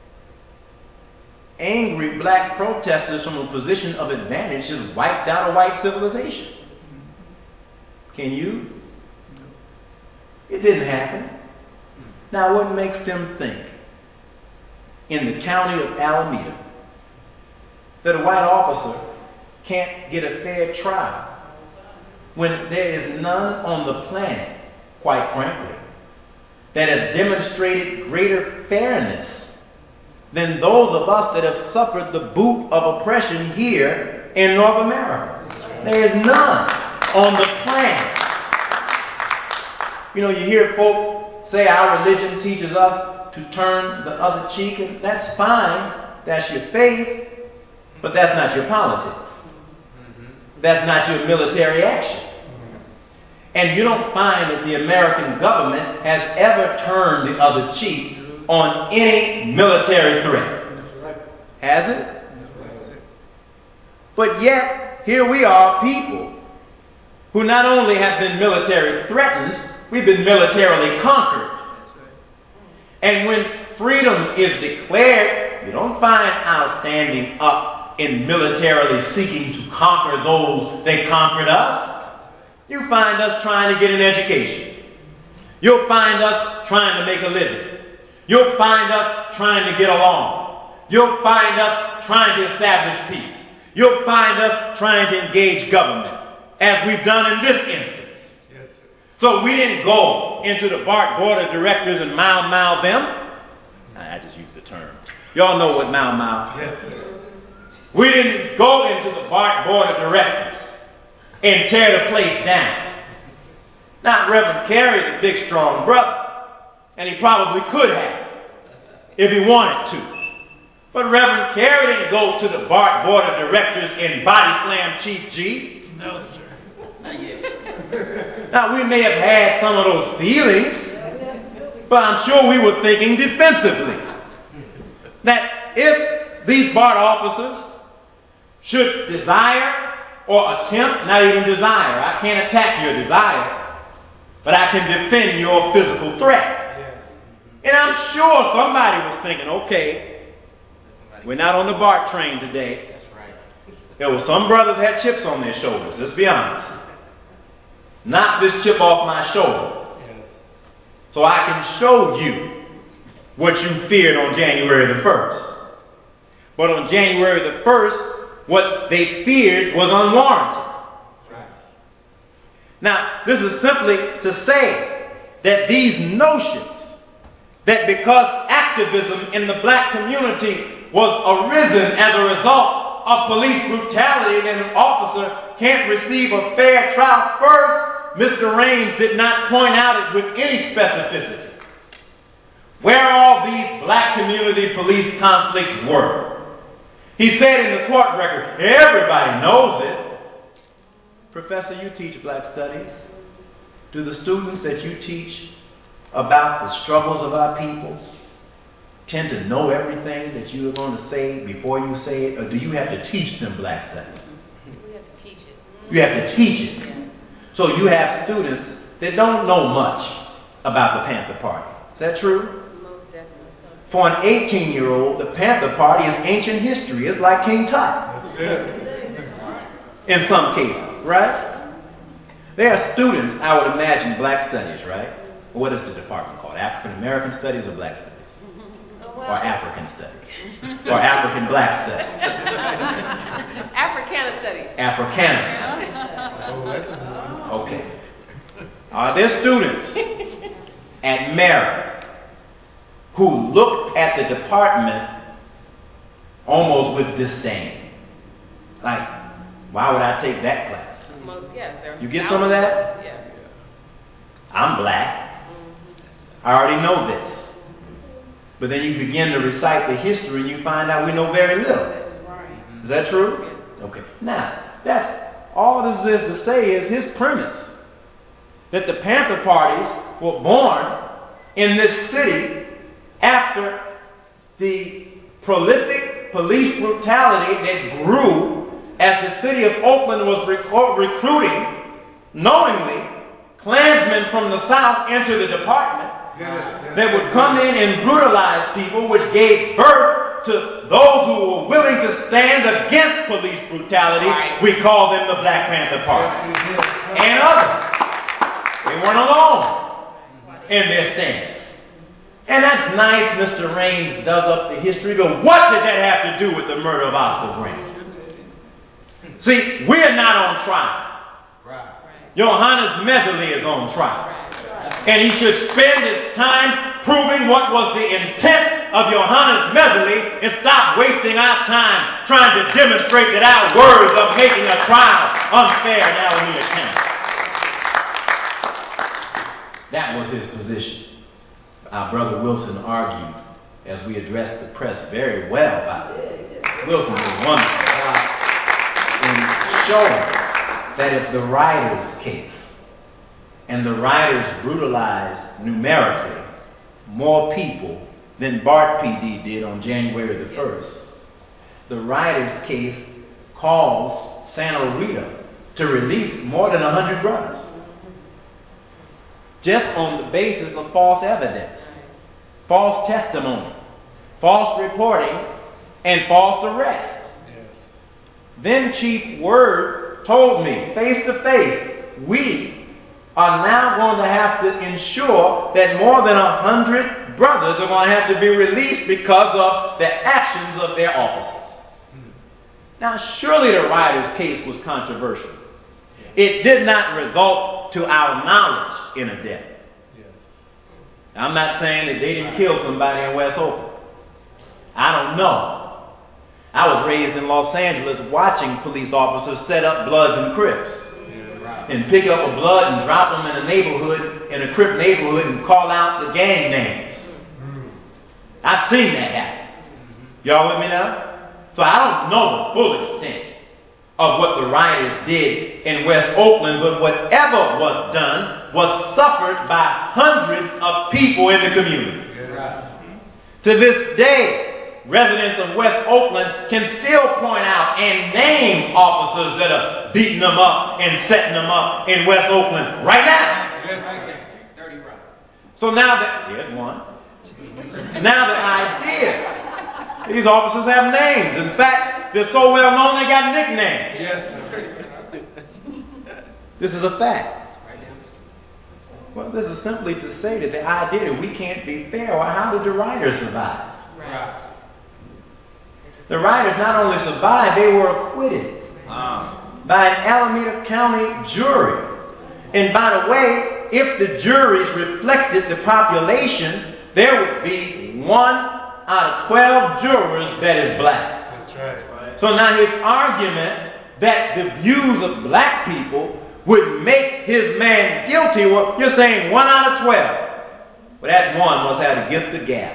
angry black protesters from a position of advantage just wiped out a white civilization. Can you? It didn't happen. Now, what makes them think in the county of Alameda that a white officer can't get a fair trial when there is none on the planet, quite frankly, that have demonstrated greater fairness than those of us that have suffered the boot of oppression here in North America? There is none on the planet. You know, you hear folk say our religion teaches us to turn the other cheek, and that's fine. That's your faith, but that's not your politics. That's not your military action. And you don't find that the American government has ever turned the other cheek on any military threat. Has it? But yet, here we are, people who not only have been military threatened, we've been militarily conquered. And when freedom is declared, you don't find our standing up in militarily seeking to conquer those that conquered us. You find us trying to get an education. You'll find us trying to make a living. You'll find us trying to get along. You'll find us trying to establish peace. You'll find us trying to engage government, as we've done in this instance. Yes, sir. So we didn't go into the BART board of directors and mau-mau them. I just used the term. Y'all know what mau-mau. Yes, sir. We didn't go into the BART board of directors and tear the place down. Now, Reverend Carey's a big, strong brother, and he probably could have if he wanted to. But Reverend Carey didn't go to the BART board of directors and body slam Chief G. No, sir. Not yet. Now, we may have had some of those feelings, but I'm sure we were thinking defensively. That if these BART officers should desire or attempt, not even desire, I can't attack your desire, but I can defend your physical threat. Yes. And I'm sure somebody was thinking, okay, we're not on the BART train today. That's right. There were some brothers had chips on their shoulders, let's be honest. Knock this chip off my shoulder Yes. so I can show you what you feared on January the first. But on January the first, what they feared was unwarranted. Now, this is simply to say that these notions that because activism in the black community was arisen as a result of police brutality, that an officer can't receive a fair trial first, Mister Raines did not point out it with any specificity where all these black community police conflicts were. He said in the court record, everybody knows it. Professor, you teach black studies. Do the students that you teach about the struggles of our people tend to know everything that you are going to say before you say it, or do you have to teach them black studies? We have to teach it. You have to teach it. Yeah. So you have students that don't know much about the Panther Party. Is that true? Most definitely. For an eighteen-year-old, the Panther Party is ancient history. It's like King Tut. In some cases, right? There are students, I would imagine, black studies, right? What is the department called? African American Studies or Black Studies? Oh, Or well. African Studies? Or African Black Studies? Africana studies. Africana Studies. Okay. Are there students at Merritt who look at the department almost with disdain? Like, why would I take that class? Most, yes, there are You get some of that? Yeah. I'm black. I already know this. But then you begin to recite the history and you find out we know very little. That's right. Is that true? Okay. Now, that's all this is to say is his premise that the Panther parties were born in this city after the prolific police brutality that grew as the city of Oakland was rec- recruiting knowingly Klansmen from the South into the department that would come in and brutalize people, which gave birth to those who were willing to stand against police brutality. Right. We call them the Black Panther Party. And others. They weren't alone in their stance. And that's nice, Mister Raines dug up the history, but what did that have to do with the murder of Oscar Grant? See, we're not on trial. Johannes Messerly is on trial. And he should spend his time proving what was the intent of Johannes Messerly and stop wasting our time trying to demonstrate that our words are making a trial unfair in Alameda County. That was his position. Our brother Wilson argued, as we addressed the press very well about it. Wilson did wonderful in showing that if the Riders case and the Riders brutalized numerically more people than BART P D did on January the first, the Riders case caused Santa Rita to release more than one hundred brothers just on the basis of false evidence, false testimony, false reporting, and false arrest. Yes. Then Chief Word told me face to face, we are now going to have to ensure that more than a hundred brothers are going to have to be released because of the actions of their officers. Hmm. Now, surely the Riders case was controversial. It did not result to our knowledge in a death. Yes. I'm not saying that they didn't kill somebody in West Oakland. I don't know. I was raised in Los Angeles watching police officers set up Bloods and Crips. And pick up a blood and drop them in a neighborhood, in a Crip neighborhood, and call out the gang names. I've seen that happen. Y'all with me now? So I don't know the full extent of what the rioters did in West Oakland, but whatever was done was suffered by hundreds of people in the community. To this day, residents of West Oakland can still point out and name officers that are beating them up and setting them up in West Oakland right now. So now that, here's one. Now the idea, these officers have names. In fact, they're so well known they got nicknames. Yes, sir. This is a fact. Well, this is simply to say that the idea that we can't be fair, or how did the writers survive? Right. The rioters not only survived, they were acquitted by an Alameda County jury. And by the way, if the juries reflected the population, there would be one out of twelve jurors that is black. That's right. So now his argument that the views of black people would make his man guilty, well, you're saying one out of twelve. Well, that one must have the gift of gab.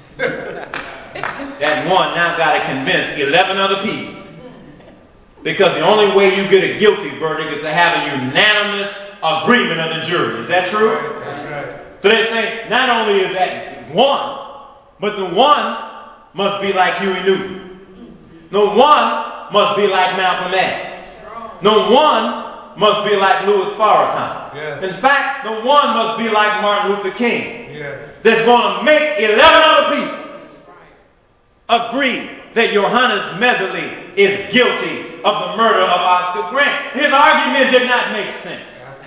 That one now got to convince eleven other people. Because the only way you get a guilty verdict is to have a unanimous agreement of the jury. Is that true? That's right. So they're saying not only is that one, but the one must be like Huey Newton. No one must be like Malcolm X. No one must be like Louis Farrakhan. Yes. In fact, the one must be like Martin Luther King. Yes. That's going to make eleven other people agree that Johannes Meserly is guilty of the murder of Oscar Grant. His argument did not make sense.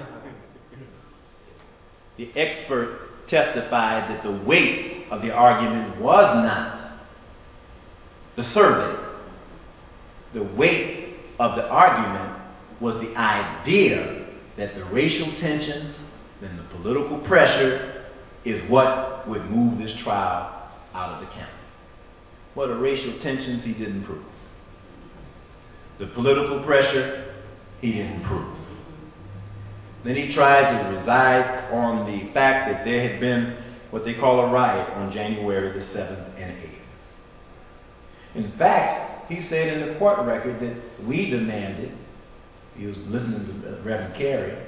The expert testified that the weight of the argument was not the survey. The weight of the argument was the idea that the racial tensions and the political pressure is what would move this trial out of the county. Well, the racial tensions he didn't prove. The political pressure he didn't prove. Then he tried to reside on the fact that there had been what they call a riot on January the seventh and eighth. In fact, he said in the court record that we demanded, he was listening to Reverend Carey,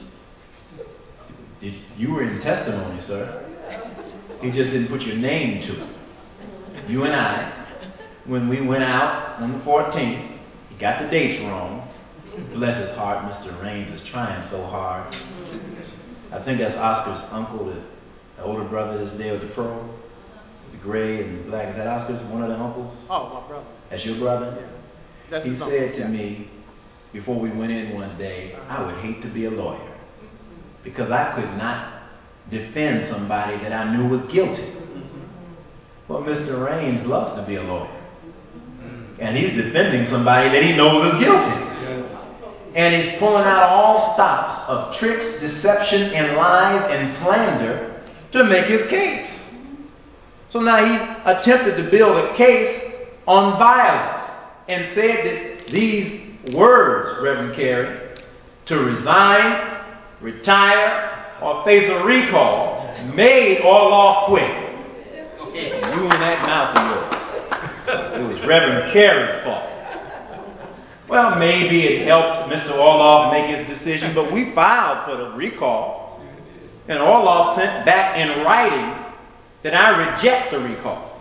Did, you were in testimony, sir. He just didn't put your name to it. You and I, when we went out on the fourteenth, he got the dates wrong. Bless his heart, Mister Raines is trying so hard. I think that's Oscar's uncle, the, the older brother that's there with the fro, the gray and the black. Is that Oscar's, one of the uncles? Oh, my brother. That's your brother? Yeah. That's He his said uncle, to yeah. me, before we went in one day, I would hate to be a lawyer because I could not defend somebody that I knew was guilty. Well, Mister Raines loves to be a lawyer. And he's defending somebody that he knows is guilty. Yes. And he's pulling out all stops of tricks, deception, and lies and slander to make his case. So now he attempted to build a case on violence and said that these words, Reverend Carey, to resign, retire, or face a recall, made Orloff quit. You and that mouth of yours. It was Reverend Carey's fault. Well, maybe it helped Mister Orloff make his decision, but we filed for the recall. And Orloff sent back in writing that I reject the recall.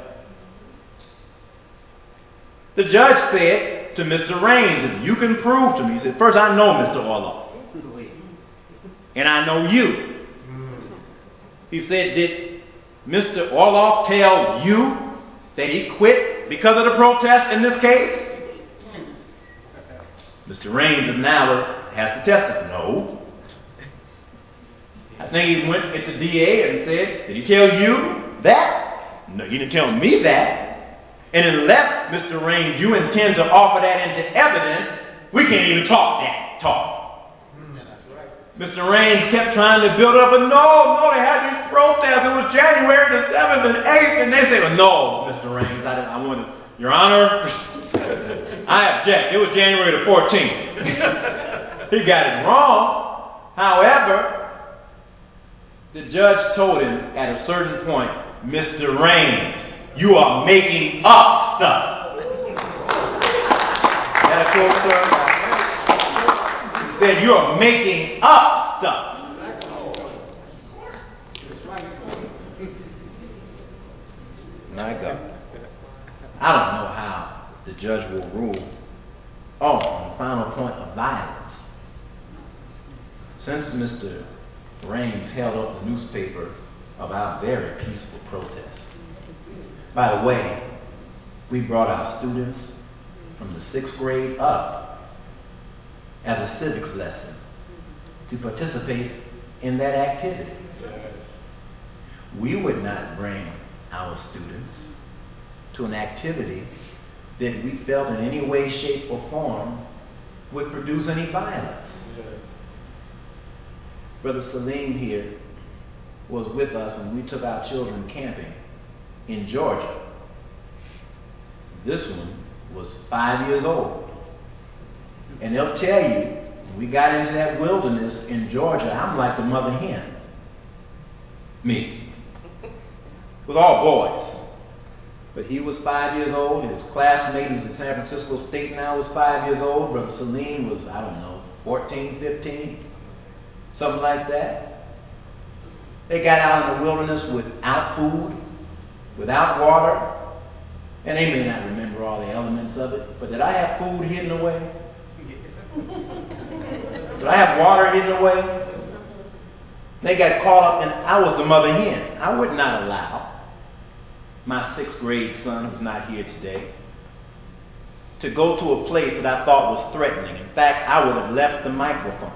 The judge said to Mister Raines, if you can prove to me, he said, first I know Mister Orloff. And I know you. He said, did Mister Orloff tell you that he quit because of the protest in this case? Mister Raines is now has to testify. No. I think he went at the D A and said, did he tell you that? No, he didn't tell me that. And unless, Mister Raines, you intend to offer that into evidence, we can't even talk that talk. Mister Raines kept trying to build up a no, no, they had these protests. It was January the seventh and eighth, and they said, well, no, Mister Raines, I, I want to, Your Honor, I object. It was January the fourteenth. He got it wrong. However, the judge told him at a certain point, Mister Raines, you are making up stuff. Is that a quote, sir? He said, you are making up stuff. My God. I don't know how the judge will rule oh, on the final point of violence. Since Mister Raines held up the newspaper of our very peaceful protest. By the way, we brought our students from the sixth grade up as a civics lesson to participate in that activity. We would not bring our students to an activity that we felt in any way, shape, or form would produce any violence. Yes. Brother Salim here was with us when we took our children camping in Georgia. This one was five years old. And they'll tell you, when we got into that wilderness in Georgia, I'm like the mother hen. Me. It was all boys. But he was five years old. His classmate who's at San Francisco State now was five years old. Brother Salim was, I don't know, fourteen, fifteen, something like that. They got out in the wilderness without food, without water. And they may not remember all the elements of it, but did I have food hidden away? Did I have water hidden away? They got caught up in, I was the mother hen. I would not allow my sixth grade son, who's not here today, to go to a place that I thought was threatening. In fact, I would have left the microphone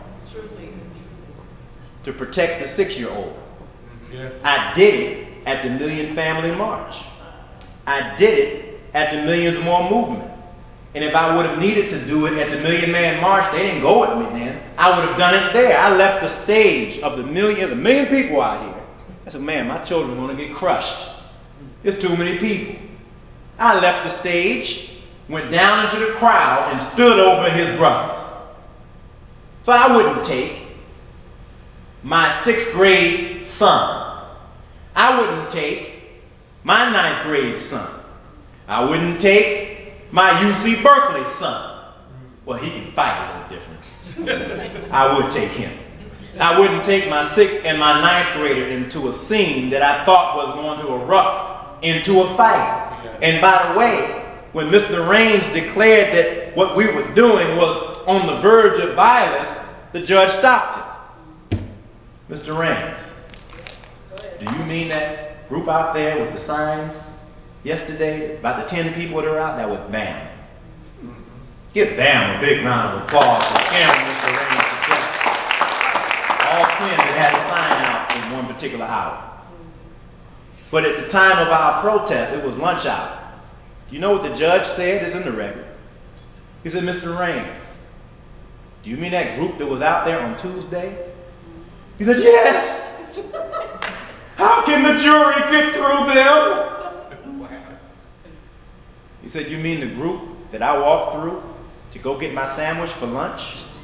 to protect the six-year-old. Yes. I did it at the Million Family March. I did it at the Millions More movement. And if I would have needed to do it at the Million Man March, they didn't go with me then. I would have done it there. I left the stage of the million, a million people out here. I said, man, my children are going to get crushed. There's too many people. I left the stage, went down into the crowd, and stood over his brothers. So I wouldn't take my sixth grade son. I wouldn't take my ninth grade son. I wouldn't take my U C Berkeley son. Well, he can fight a little different. I would take him. I wouldn't take my sixth and my ninth grader into a scene that I thought was going to erupt into a fight. And by the way, when Mister Raines declared that what we were doing was on the verge of violence, the judge stopped it. Mister Raines, do you mean that group out there with the signs yesterday, about the ten people that are out, that was BAM. Give BAM a big round of applause for carrying Mister Raines to court. All ten that had a sign out in one particular hour. But at the time of our protest, it was lunch hour. Do you know what the judge said? It's in the record. He said, Mister Raines, do you mean that group that was out there on Tuesday? He said, yes. How can the jury get through them? He said, you mean the group that I walked through to go get my sandwich for lunch?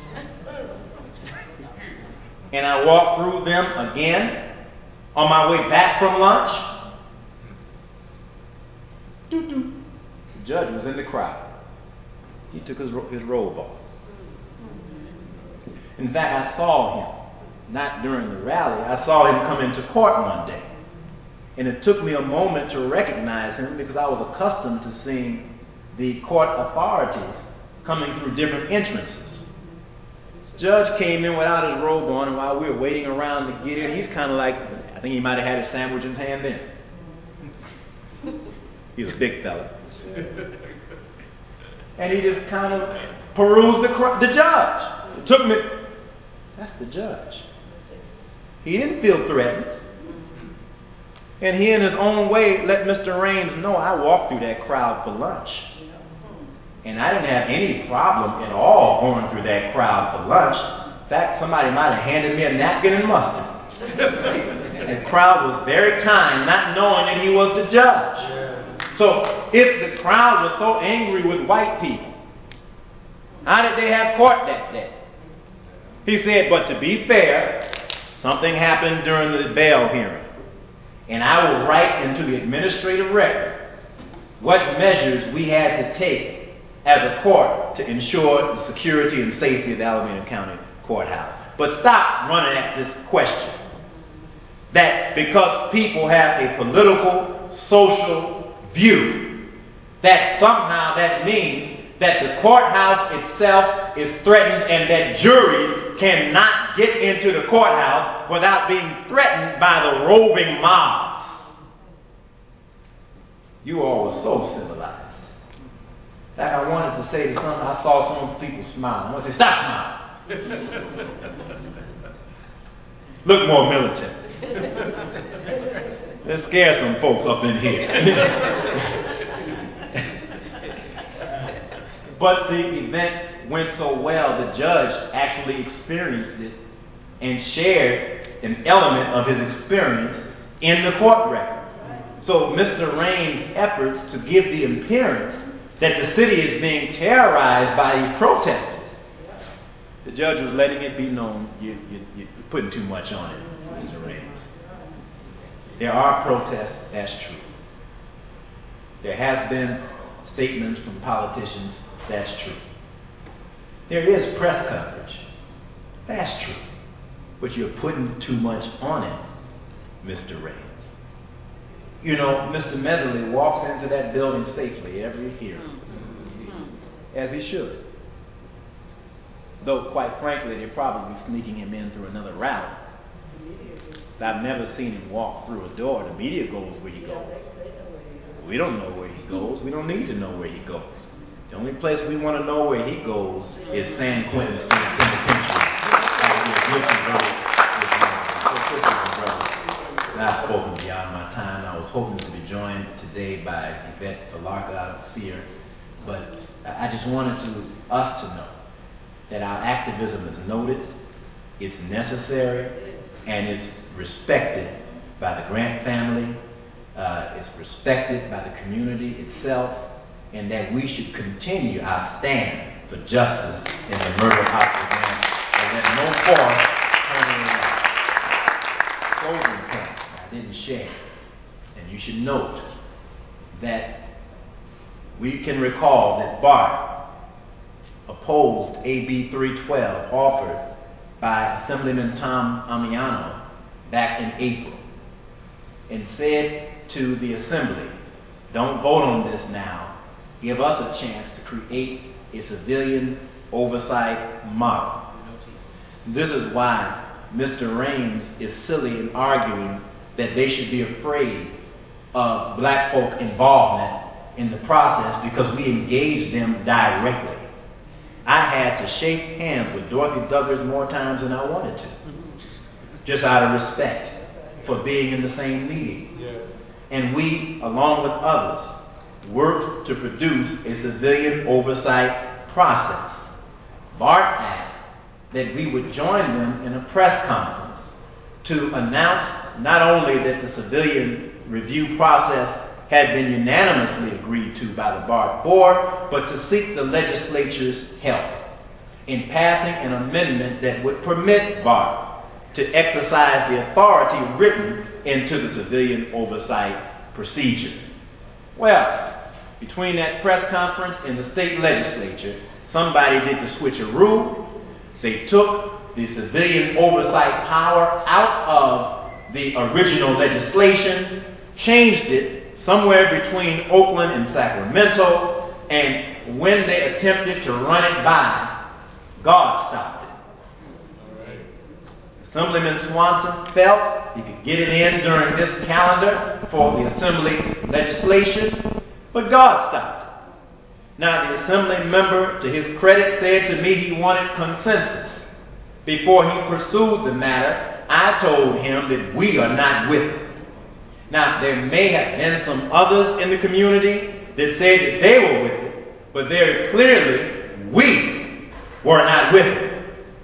And I walked through them again on my way back from lunch? Doo-doo. The judge was in the crowd. He took his, his robe off. In fact, I saw him, not during the rally, I saw him come into court one day. And it took me a moment to recognize him because I was accustomed to seeing the court authorities coming through different entrances. Judge came in without his robe on, and while we were waiting around to get in, he's kind of like, I think he might have had his sandwich in his hand then. He was a big fella. And he just kind of perused the, the judge. It took me, that's the judge. He didn't feel threatened. And he, in his own way, let Mister Raines know, I walked through that crowd for lunch. And I didn't have any problem at all going through that crowd for lunch. In fact, somebody might have handed me a napkin and mustard. The crowd was very kind, not knowing that he was the judge. So if the crowd was so angry with white people, how did they have court that day? He said, but to be fair, something happened during the bail hearing. And I will write into the administrative record what measures we had to take as a court to ensure the security and safety of the Alameda County Courthouse. But stop running at this question. That because people have a political, social view, that somehow that means that the courthouse itself is threatened and that juries cannot get into the courthouse without being threatened by the roving mobs. You all were so civilized. In fact, I wanted to say to some, I saw some people smile. I want to say, stop smiling. Look more militant. Let's scare some folks up in here. But the event went so well, the judge actually experienced it and shared an element of his experience in the court record. So Mister Raines' efforts to give the appearance that the city is being terrorized by these protesters, the judge was letting it be known you, you, you're putting too much on it, Mister Raines. There are protests, that's true. There has been statements from politicians, that's true. There is press coverage, that's true. But you're putting too much on it, Mister Raines. You know, Mister Meserly walks into that building safely every year, as he should. Though, quite frankly, they're probably sneaking him in through another route. I've never seen him walk through a door. The media goes where he goes. We don't know where he goes. We don't need to know where he goes. The only place we want to know where he goes is San Quentin State Penitentiary. I've spoken beyond my time. I was hoping to be joined today by Yvette Alarka Seer, but I just wanted to us to know that our activism is noted, it's necessary, and it's respected by the Grant family, uh, it's respected by the community itself, and that we should continue our stand for justice in the murder house of Grant, and let no force turn around. Closing point I didn't share, and you should note that we can recall that BART opposed A B three twelve offered by Assemblyman Tom Amiano back in April and said to the Assembly, don't vote on this now, give us a chance to create a civilian oversight model. This is why Mister Raines is silly in arguing that they should be afraid of black folk involvement in the process because we engaged them directly. I had to shake hands with Dorothy Douglas more times than I wanted to, just out of respect for being in the same meeting. Yeah. And we, along with others, worked to produce a civilian oversight process. BART asked that we would join them in a press conference to announce not only that the civilian review process had been unanimously agreed to by the BART board, but to seek the legislature's help in passing an amendment that would permit BART to exercise the authority written into the civilian oversight procedure. Well, between that press conference and the state legislature, somebody did the switcheroo. They took the civilian oversight power out of the original legislation, changed it somewhere between Oakland and Sacramento, and when they attempted to run it by, God stopped it. Right. Assemblyman Swanson felt he could get it in during this calendar for the Assembly legislation, but God stopped it. Now, the Assembly member, to his credit, said to me he wanted consensus. Before he pursued the matter, I told him that we are not with it. Now, there may have been some others in the community that said that they were with it, but very clearly, we were not with it.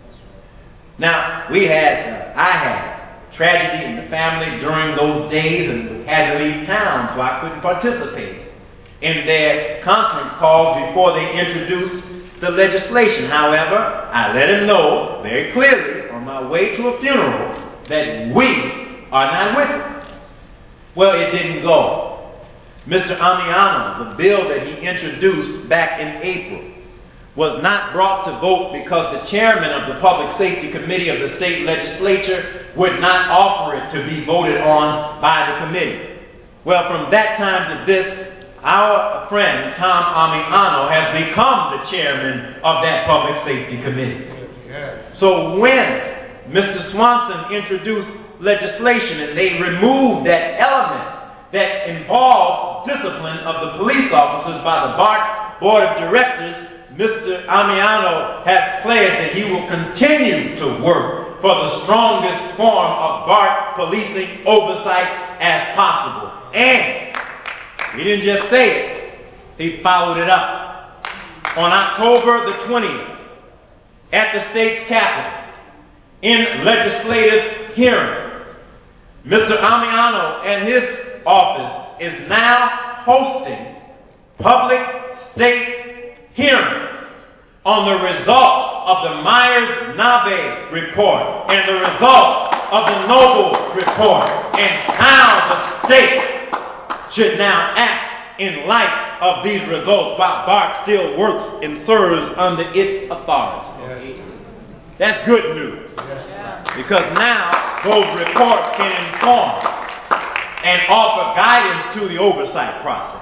Now, we had, uh, I had tragedy in the family during those days and had to leave town, so I couldn't participate in their conference calls before they introduced the legislation. However, I let him know very clearly on my way to a funeral that we are not with it. Well, it didn't go. Mister Amiano, the bill that he introduced back in April, was not brought to vote because the chairman of the Public Safety Committee of the state legislature would not offer it to be voted on by the committee. Well, from that time to this, our friend Tom Amiano has become the chairman of that Public Safety Committee. So when Mister Swanson introduced legislation and they removed that element that involved discipline of the police officers by the BART Board of Directors, Mister Amiano has pledged that he will continue to work for the strongest form of BART policing oversight as possible. And he didn't just say it, he followed it up. on October the twentieth at the state's capitol in legislative hearing. Mister Amiano and his office is now hosting public state hearings on the results of the Myers-Nabe report and the results of the Noble report and how the state should now act in light of these results while BART still works and serves under its authority. Yes. That's good news. Yes. Because now those reports can inform and offer guidance to the oversight process.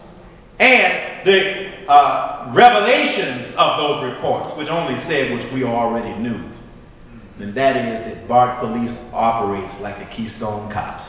And the uh, revelations of those reports, which only said which we already knew, and that is that BART police operates like the Keystone Cops.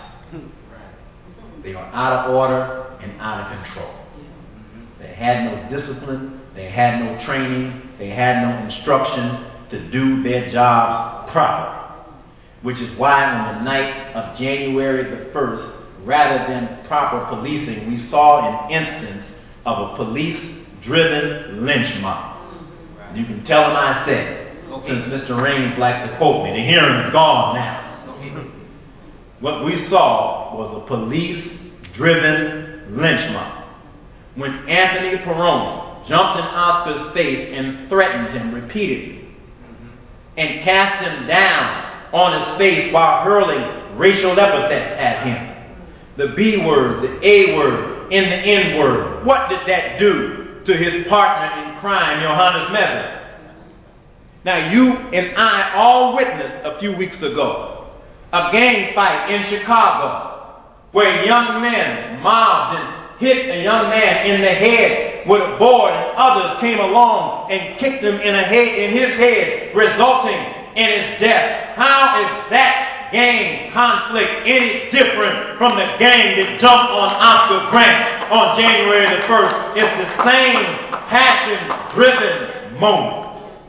They are out of order and out of control. They had no discipline, they had no training, they had no instruction to do their jobs properly. Which is why on the night of January the first, rather than proper policing, we saw an instance of a police-driven lynch mob. You can tell them I said it, okay. Since Mister Raines likes to quote me. The hearing is gone now. Okay. What we saw was a police-driven lynch mob. When Anthony Perrone jumped in Oscar's face and threatened him repeatedly and cast him down on his face while hurling racial epithets at him. The B word, the A word, and the N word. What did that do to his partner in crime, Johannes Mezler? Now you and I all witnessed a few weeks ago a gang fight in Chicago where young men mobbed and hit a young man in the head with a board, and others came along and kicked him in, a head, in his head, resulting in his death. How is that gang conflict any different from the gang that jumped on Oscar Grant on January the first? It's the same passion-driven moment.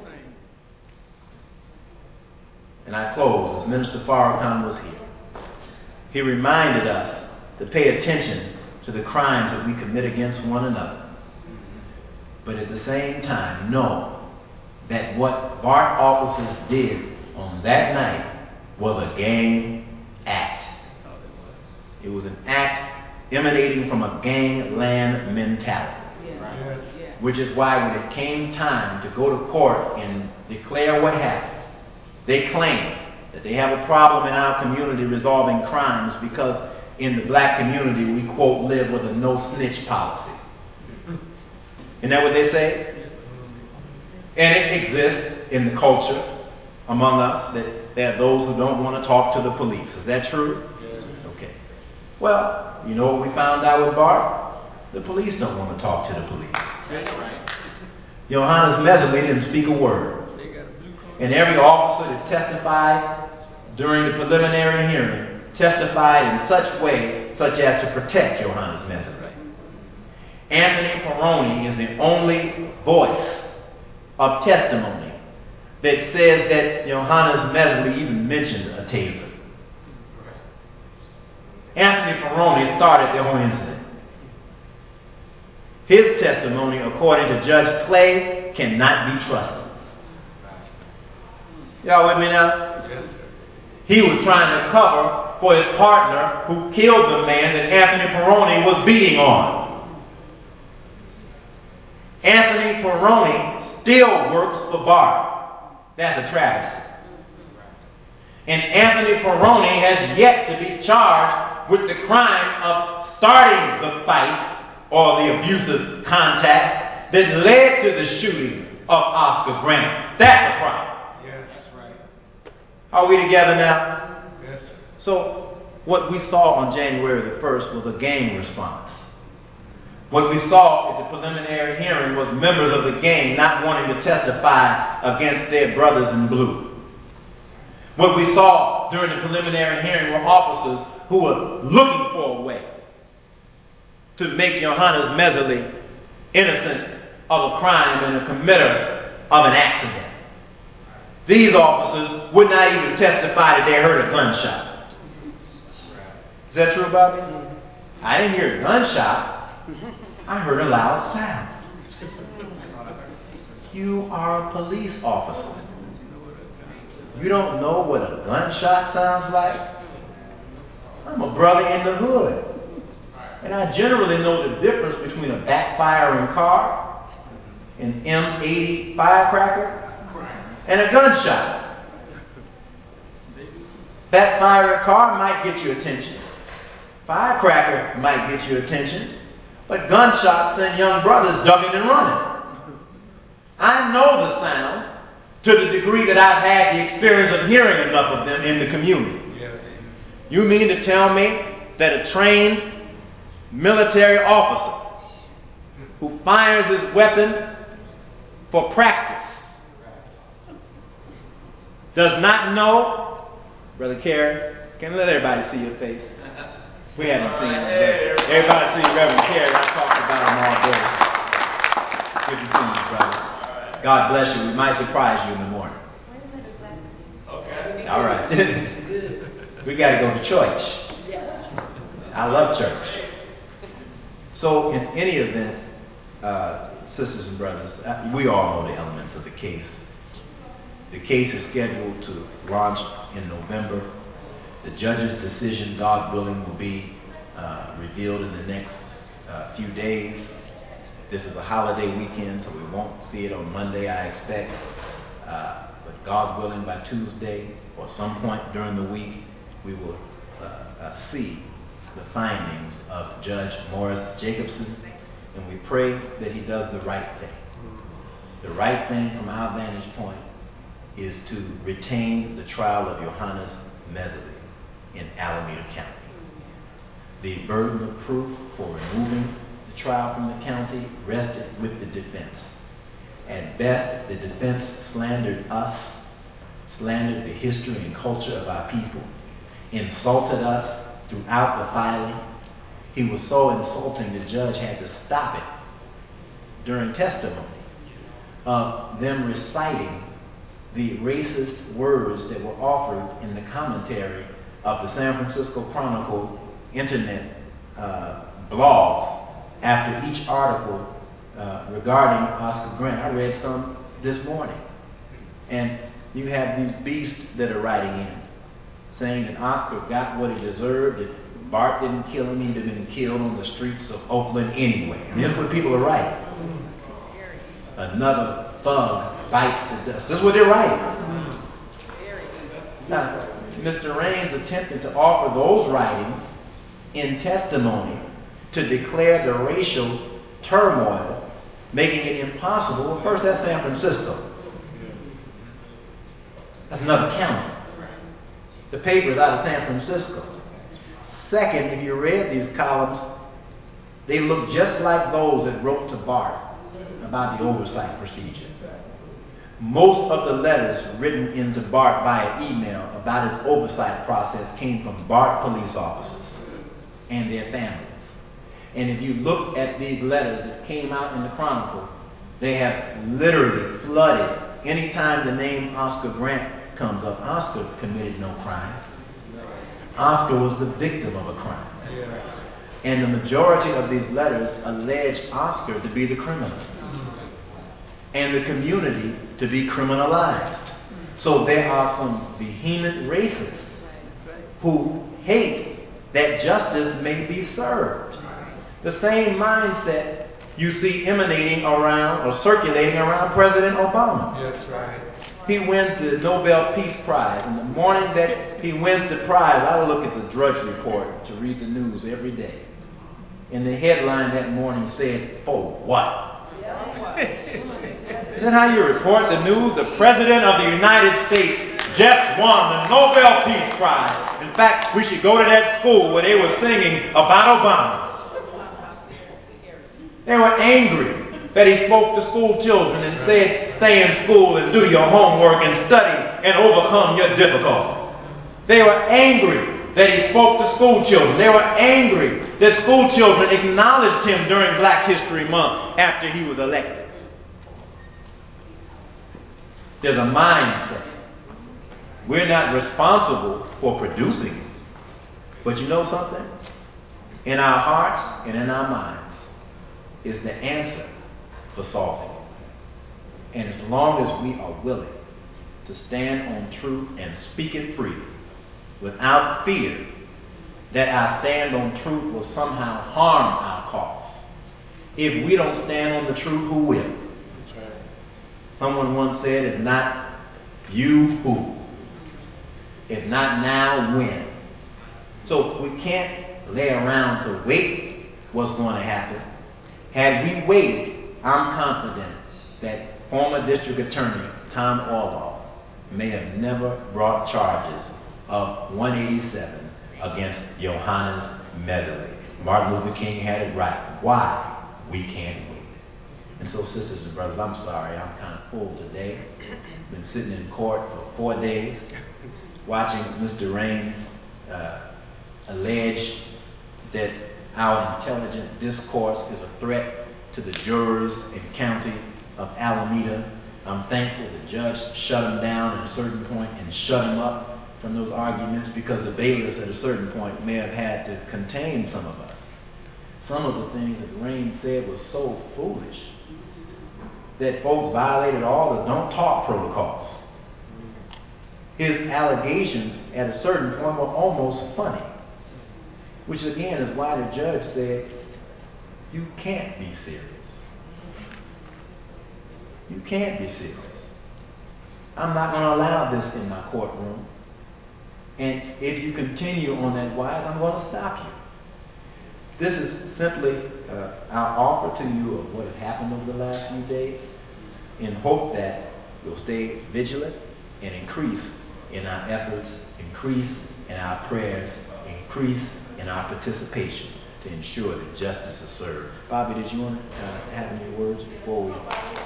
And I close as Minister Farrakhan was here. He reminded us to pay attention to the crimes that we commit against one another. But at the same time, know that what BART officers did on that night was a gang act. It was an act emanating from a gangland mentality. Yeah. Yes. Which is why when it came time to go to court and declare what happened, they claim that they have a problem in our community resolving crimes because in the black community we, quote, live with a no-snitch policy. Isn't that what they say? And it exists in the culture among us that there are those who don't want to talk to the police. Is that true? Yes. Okay. Well, you know what we found out with BART? The police don't want to talk to the police. That's right. Johannes Mezler didn't speak a word. And every officer that testified during the preliminary hearing testified in such way, such as to protect Johannes Mezler. Anthony Perrone is the only voice of testimony that says that Johannes Mezler even mentioned a taser. Anthony Perrone started the whole incident. His testimony, according to Judge Clay, cannot be trusted. Y'all with me now? Yes, sir. He was trying to cover for his partner who killed the man that Anthony Perrone was beating on. Anthony Perrone still works for BART. That's a travesty. And Anthony Perrone has yet to be charged with the crime of starting the fight or the abusive contact that led to the shooting of Oscar Grant. That's a crime. Yes, that's right. Are we together now? Yes, sir. So what we saw on January the first was a gang response. What we saw at the preliminary hearing was members of the gang not wanting to testify against their brothers in blue. What we saw during the preliminary hearing were officers who were looking for a way to make Johannes Mezler innocent of a crime and a committer of an accident. These officers would not even testify that they heard a gunshot. Is that true, Bobby? I didn't hear a gunshot. I heard a loud sound. You are a police officer. You don't know what a gunshot sounds like? I'm a brother in the hood. And I generally know the difference between a backfiring car, an M eighty firecracker, and a gunshot. Backfiring car might get your attention. Firecracker might get your attention. But gunshots send young brothers ducking and running. I know the sound to the degree that I've had the experience of hearing enough of them in the community. Yes. You mean to tell me that a trained military officer who fires his weapon for practice does not know, Brother Carey, can I let everybody see your face? We haven't seen him. Everybody see Reverend Carey. I talked about him all day. Good to see you, brother. God bless you. We might surprise you in the morning. Okay. All right. We got to go to church. I love church. So in any event, uh, sisters and brothers, uh, we all know the elements of the case. The case is scheduled to launch in November. The judge's decision, God willing, will be uh, revealed in the next uh, few days. This is a holiday weekend, so we won't see it on Monday, I expect. Uh, but God willing, by Tuesday or some point during the week, we will uh, uh, see the findings of Judge Morris Jacobson, and we pray that he does the right thing. The right thing from our vantage point is to retain the trial of Johannes Messerly in Alameda County. The burden of proof for removing the trial from the county rested with the defense. At best, the defense slandered us, slandered the history and culture of our people, insulted us throughout the filing. He was so insulting the judge had to stop it during testimony of them reciting the racist words that were offered in the commentary of the San Francisco Chronicle internet uh, blogs after each article uh, regarding Oscar Grant. I read some this morning. And you have these beasts that are writing in, saying that Oscar got what he deserved, that Bart didn't kill him, he'd have been killed on the streets of Oakland anyway. I mean, that's what people are writing. Another thug bites the dust. That's what they're writing. Now, Mister Raines attempted to offer those writings in testimony to declare the racial turmoil, making it impossible. Well, first, that's San Francisco. That's another county. The paper's out of San Francisco. Second, if you read these columns, they look just like those that wrote to Bart about the oversight procedure. Most of the letters written into Bart via email about his oversight process came from Bart police officers and their families. And if you look at these letters that came out in the Chronicle, they have literally flooded. Anytime the name Oscar Grant comes up, Oscar committed no crime. Oscar was the victim of a crime. And the majority of these letters allege Oscar to be the criminal and the community to be criminalized. So there are some vehement racists who hate that justice may be served. The same mindset you see emanating around or circulating around President Obama. That's right. He wins the Nobel Peace Prize. And the morning that he wins the prize, I look at the Drudge Report to read the news every day. And the headline that morning said, "For what?" Is that how you report the news? The President of the United States just won the Nobel Peace Prize. In fact, we should go to that school where they were singing about Obama. They were angry that he spoke to school children and said, stay in school and do your homework and study and overcome your difficulties. They were angry that he spoke to school children. They were angry that school children acknowledged him during Black History Month after he was elected. There's a mindset. We're not responsible for producing it. But you know something? In our hearts and in our minds is the answer for solving it. And as long as we are willing to stand on truth and speak it freely, without fear that our stand on truth will somehow harm our cause. If we don't stand on the truth, who will? That's right. Someone once said, if not you, who? If not now, when? So we can't lay around to wait what's going to happen. Had we waited, I'm confident that former district attorney Tom Orloff may have never brought charges of one eighty-seven against Johannes Mesley. Martin Luther King had it right. Why? We can't wait. And so, sisters and brothers, I'm sorry, I'm kind of full today. Been sitting in court for four days, watching Mister Raines uh, allege that our intelligent discourse is a threat to the jurors in the county of Alameda. I'm thankful the judge shut him down at a certain point and shut him up from those arguments, because the bailiffs at a certain point may have had to contain some of us. Some of the things that Raines said was so foolish that folks violated all the don't talk protocols. His allegations at a certain point were almost funny, which again is why the judge said, you can't be serious. You can't be serious. I'm not going to allow this in my courtroom. And if you continue on that wise, I'm going to stop you. This is simply uh, our offer to you of what has happened over the last few days, in hope that we'll stay vigilant and increase in our efforts, increase in our prayers, increase in our participation to ensure that justice is served. Bobby, did you want to uh, have any words before we...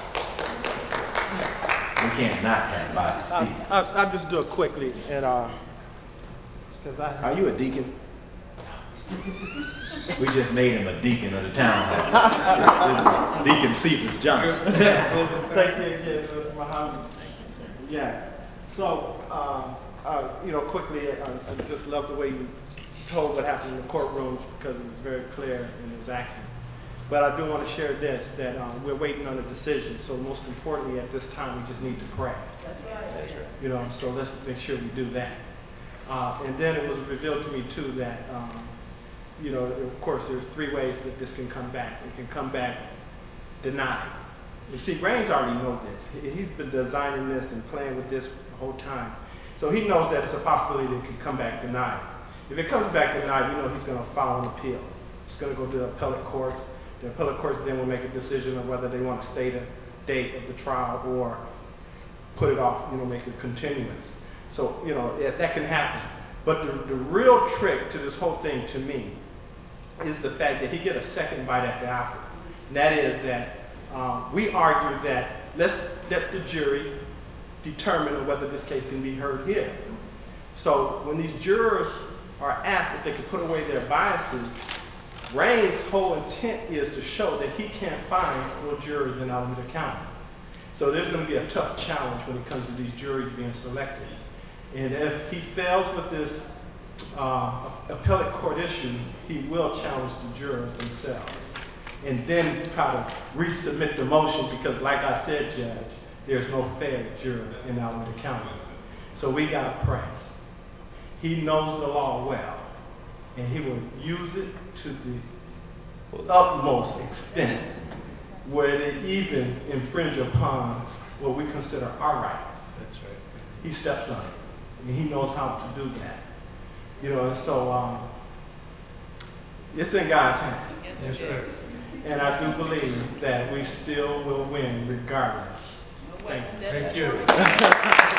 We can't not have Bobby speak. I'll, I'll just do it quickly. And, uh, cause I, Are you a deacon? We just made him a deacon of the town hall. Deacon Cephas Johnson. Thank you again, Mister Muhammad. Yeah. So, uh, uh, you know, quickly, I, I just love the way you told what happened in the courtroom, because it was very clear and it was accurate. But I do want to share this, that um, we're waiting on a decision. So most importantly at this time, we just need to pray. That's right. That's right. You know, so let's make sure we do that. Uh, and then it was revealed to me too that, um, you know, of course there's three ways that this can come back. It can come back denied. You see, Raines already knows this. He, he's been designing this and playing with this the whole time. So he knows that it's a possibility that it could come back denied. If it comes back denied, you know he's going to file an appeal. It's going to go to the appellate court. The appellate court then will make a decision on whether they want to state a date of the trial or put it off, you know, make a continuance. So, you know, that, that can happen. But the, the real trick to this whole thing to me is the fact that he get a second bite at the apple. And that is that um, we argue that let's let the jury determine whether this case can be heard here. So when these jurors are asked if they can put away their biases, Raines' whole intent is to show that he can't find more jurors in Alameda County. So there's going to be a tough challenge when it comes to these juries being selected. And if he fails with this uh, appellate court issue, he will challenge the jurors themselves. And then try to resubmit the motion, because like I said, Judge, there's no fair juror in Alameda County. So we got to pray. He knows the law well, and he will use it to the utmost extent where they even infringe upon what we consider our rights. That's right. He steps on it, and he knows how to do that. You know, and so um, it's in God's hands. Yes, sir. And I do believe that we still will win regardless. Thank you. Thank you.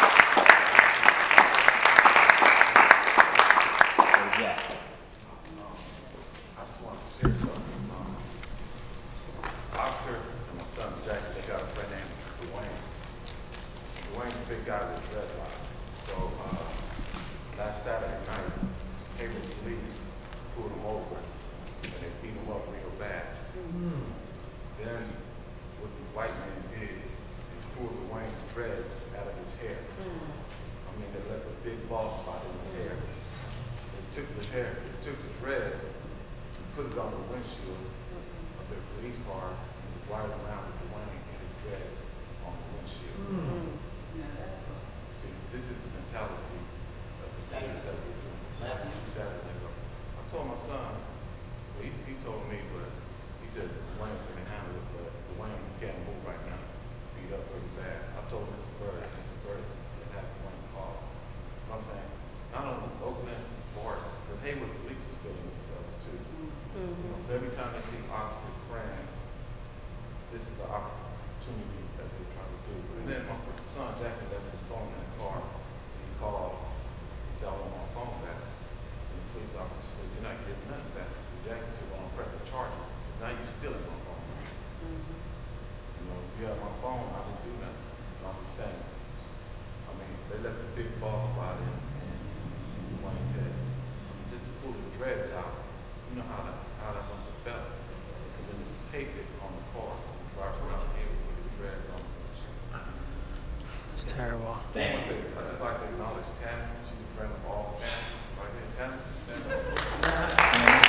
I just want to share something. Um, Oscar and my son Jack, they got a friend named Dwayne. Dwayne's a big guy with dreadlocks. So uh, last Saturday night, Hayward police pulled him over and they beat him up real bad. Mm. Then what the white man did is pulled Dwayne's dreads out of his hair. I mean, they left a big bald spot in his hair. They took the hair, they took the dreads, and put it on the windshield of their police cars, and wired around with Dwayne and his dreads. on the windshield. Hmm. See, this is the mentality of the things that we're doing. Last Saturday, I told my son, well, he, he told me, but he said, Dwayne can handle it, but Dwayne can't move right now. Beat up pretty bad. I told Mister Bird, Mister Bird said, have Dwayne call. You know what I'm saying? Not only Oakland, Forest, but Hayward Police is building themselves too. You know, so every time they see Oxford friends, this is the opportunity that they're trying to do. And then my son Jackson left his phone in the car. And he called. He said, I want my phone back. And the police officer said, you're not getting nothing back. And Jackson said, well, I'm pressing charges. Now you're stealing my phone. You know, if you have my phone, I would do nothing. So I'm just saying. I mean, they let the big boss by in, and Wayne said, just to pull the dreads out. You know how that how that must have felt. Because then you tape it on the car, drive around here with the dreads on. It's terrible. Thank you. I just like to acknowledge Tammy. She's a friend of all families. Right here, Tammy. Stand up.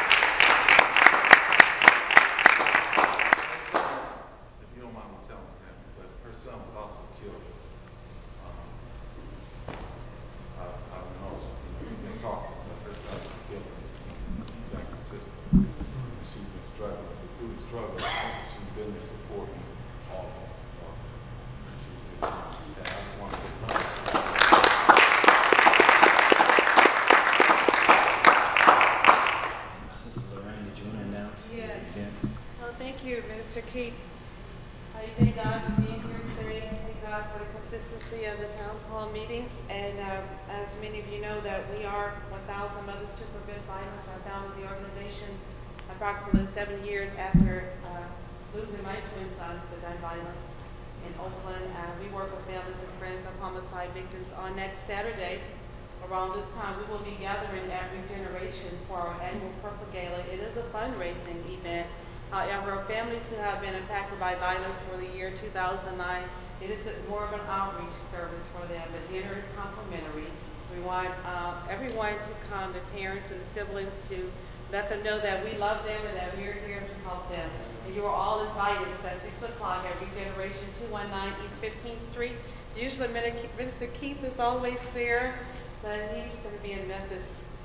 If you don't mind me telling Tammy, but her son was also killed. Um, I, I don't know. We've been talking, but her son was killed in San Francisco. And she's been struggling. But through the struggle, she's been there supporting all of us. So she's just, yeah, I just want to acknowledge. Sister Lorraine, did you want to announce the Yes. event? Well, thank you, Minister Keith. I thank God for being here today. I thank God for the consistency of the town hall meetings. And um, as many of you know, that we are one thousand Mothers to Prevent Violence. I founded the organization approximately seven years after uh, losing my twin sons to gun violence in Oakland. Uh, we work with families and friends of homicide victims. On next Saturday, around this time, we will be gathering at Regeneration for our annual Purple Gala. It is a fundraising event. However, families who have been impacted by violence for the year two thousand nine, it is a- more of an outreach service for them. The dinner is complimentary. We want uh, everyone to come, the parents and the siblings, to let them know that we love them and that we are here to help them. And you are all invited. It's at six o'clock at Regeneration, two one nine East fifteenth Street. Usually Minister Keith is always there, but he's going to be in Memphis.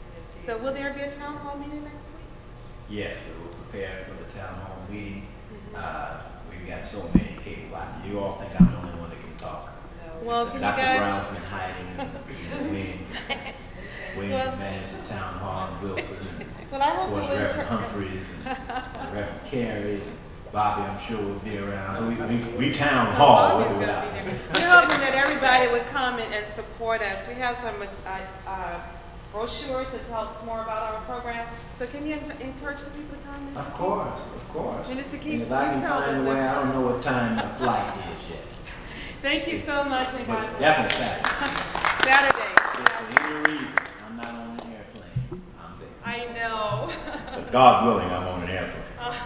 So will there be a town hall meeting next week? Yes, we were prepared for the town hall meeting. Mhm. Uh, we've got so many capable. I- You all think I'm the only one that can talk. Well, can you Doctor guys- Brown's been hiding in the, in the wing, waiting Well- to manage the town hall in Wilson. And Well, I hope of course, you'll Reverend inter- Humphreys and Reverend Carey, and Bobby, I'm sure will be around. So we, we, we town hall. Bobby's with or gonna without be me. there. We're hoping that everybody would come and, and support us. We have some uh, uh, brochures that tell us more about our program. So can you en- encourage the people to come? Of course, of course. Minister And Keith, if I you can tell find us a way, the- I don't know what time the flight is yet. Thank you so much, and But God definitely bless. Saturday. Saturday. If for any reason I'm not on an airplane, I'm there. I know. But God willing, I'm on an airplane.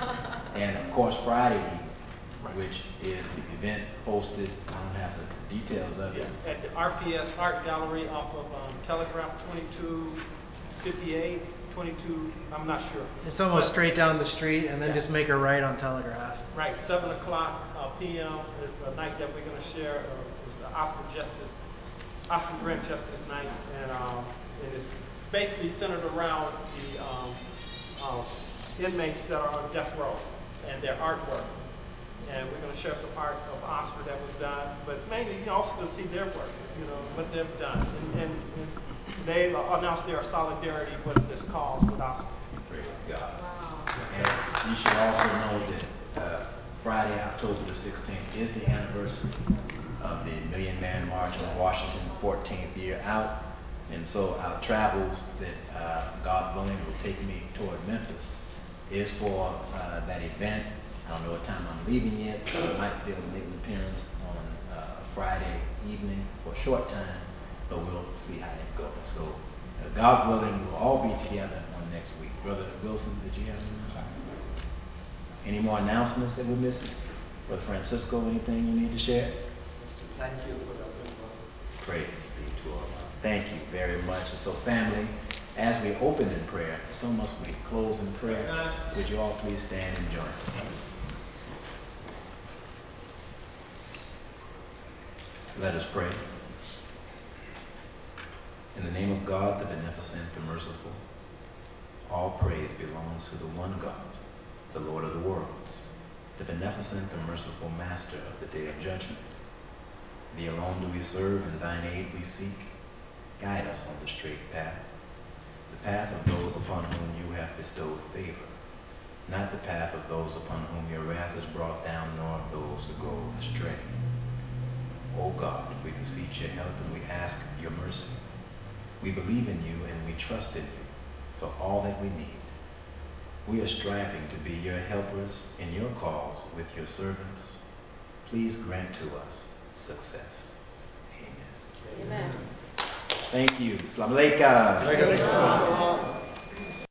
And of course, Friday evening, which is the event hosted, I don't have the details of it. At the R P S Art Gallery off of um, Telegraph, twenty-two fifty-eight, twenty-two, I'm not sure. It's almost But- straight down the street and then Yeah. just make a right on Telegraph. Right, seven o'clock uh, p m is a night that we're going to share. Uh, it's the Oscar Justice, Oscar Grant Justice Night, and um, it is basically centered around the um, uh, inmates that are on death row and their artwork. And we're going to share some art of Oscar that was done, but mainly you know, also to see their work, you know, what they've done. And, and, and they uh, announced their solidarity with this cause with Oscar. Praise God. Wow. And you should also know that uh, Friday, October the sixteenth, is the anniversary of the Million Man March on Washington, fourteenth year out. And so our travels that uh, God willing will take me toward Memphis is for uh, that event. I don't know what time I'm leaving yet, so I might be able to make an appearance on uh, Friday evening for a short time, but we'll see how that goes. So, uh, God willing, we'll all be together on next week. Brother Wilson, did you have any, any more announcements that we're missing? Brother Francisco, anything you need to share? Thank you for that. Praise be to Allah. Thank you very much. And so, family, as we open in prayer, so must we close in prayer. Would you all please stand and join me? Let us pray. In the name of God, the beneficent, the merciful, all praise belongs to the one God, the Lord of the worlds, the beneficent, the merciful Master of the day of judgment. Thee alone do we serve, and thine aid we seek. Guide us on the straight path, the path of those upon whom you have bestowed favor, not the path of those upon whom your wrath is brought down, nor of those who go astray. O God, we beseech your help, and we ask your mercy. We believe in you, and we trust in you for all that we need. We are striving to be your helpers in your cause with your servants. Please grant to us success. Amen. Amen. Thank you. Assalamu alaikum. Alaikum.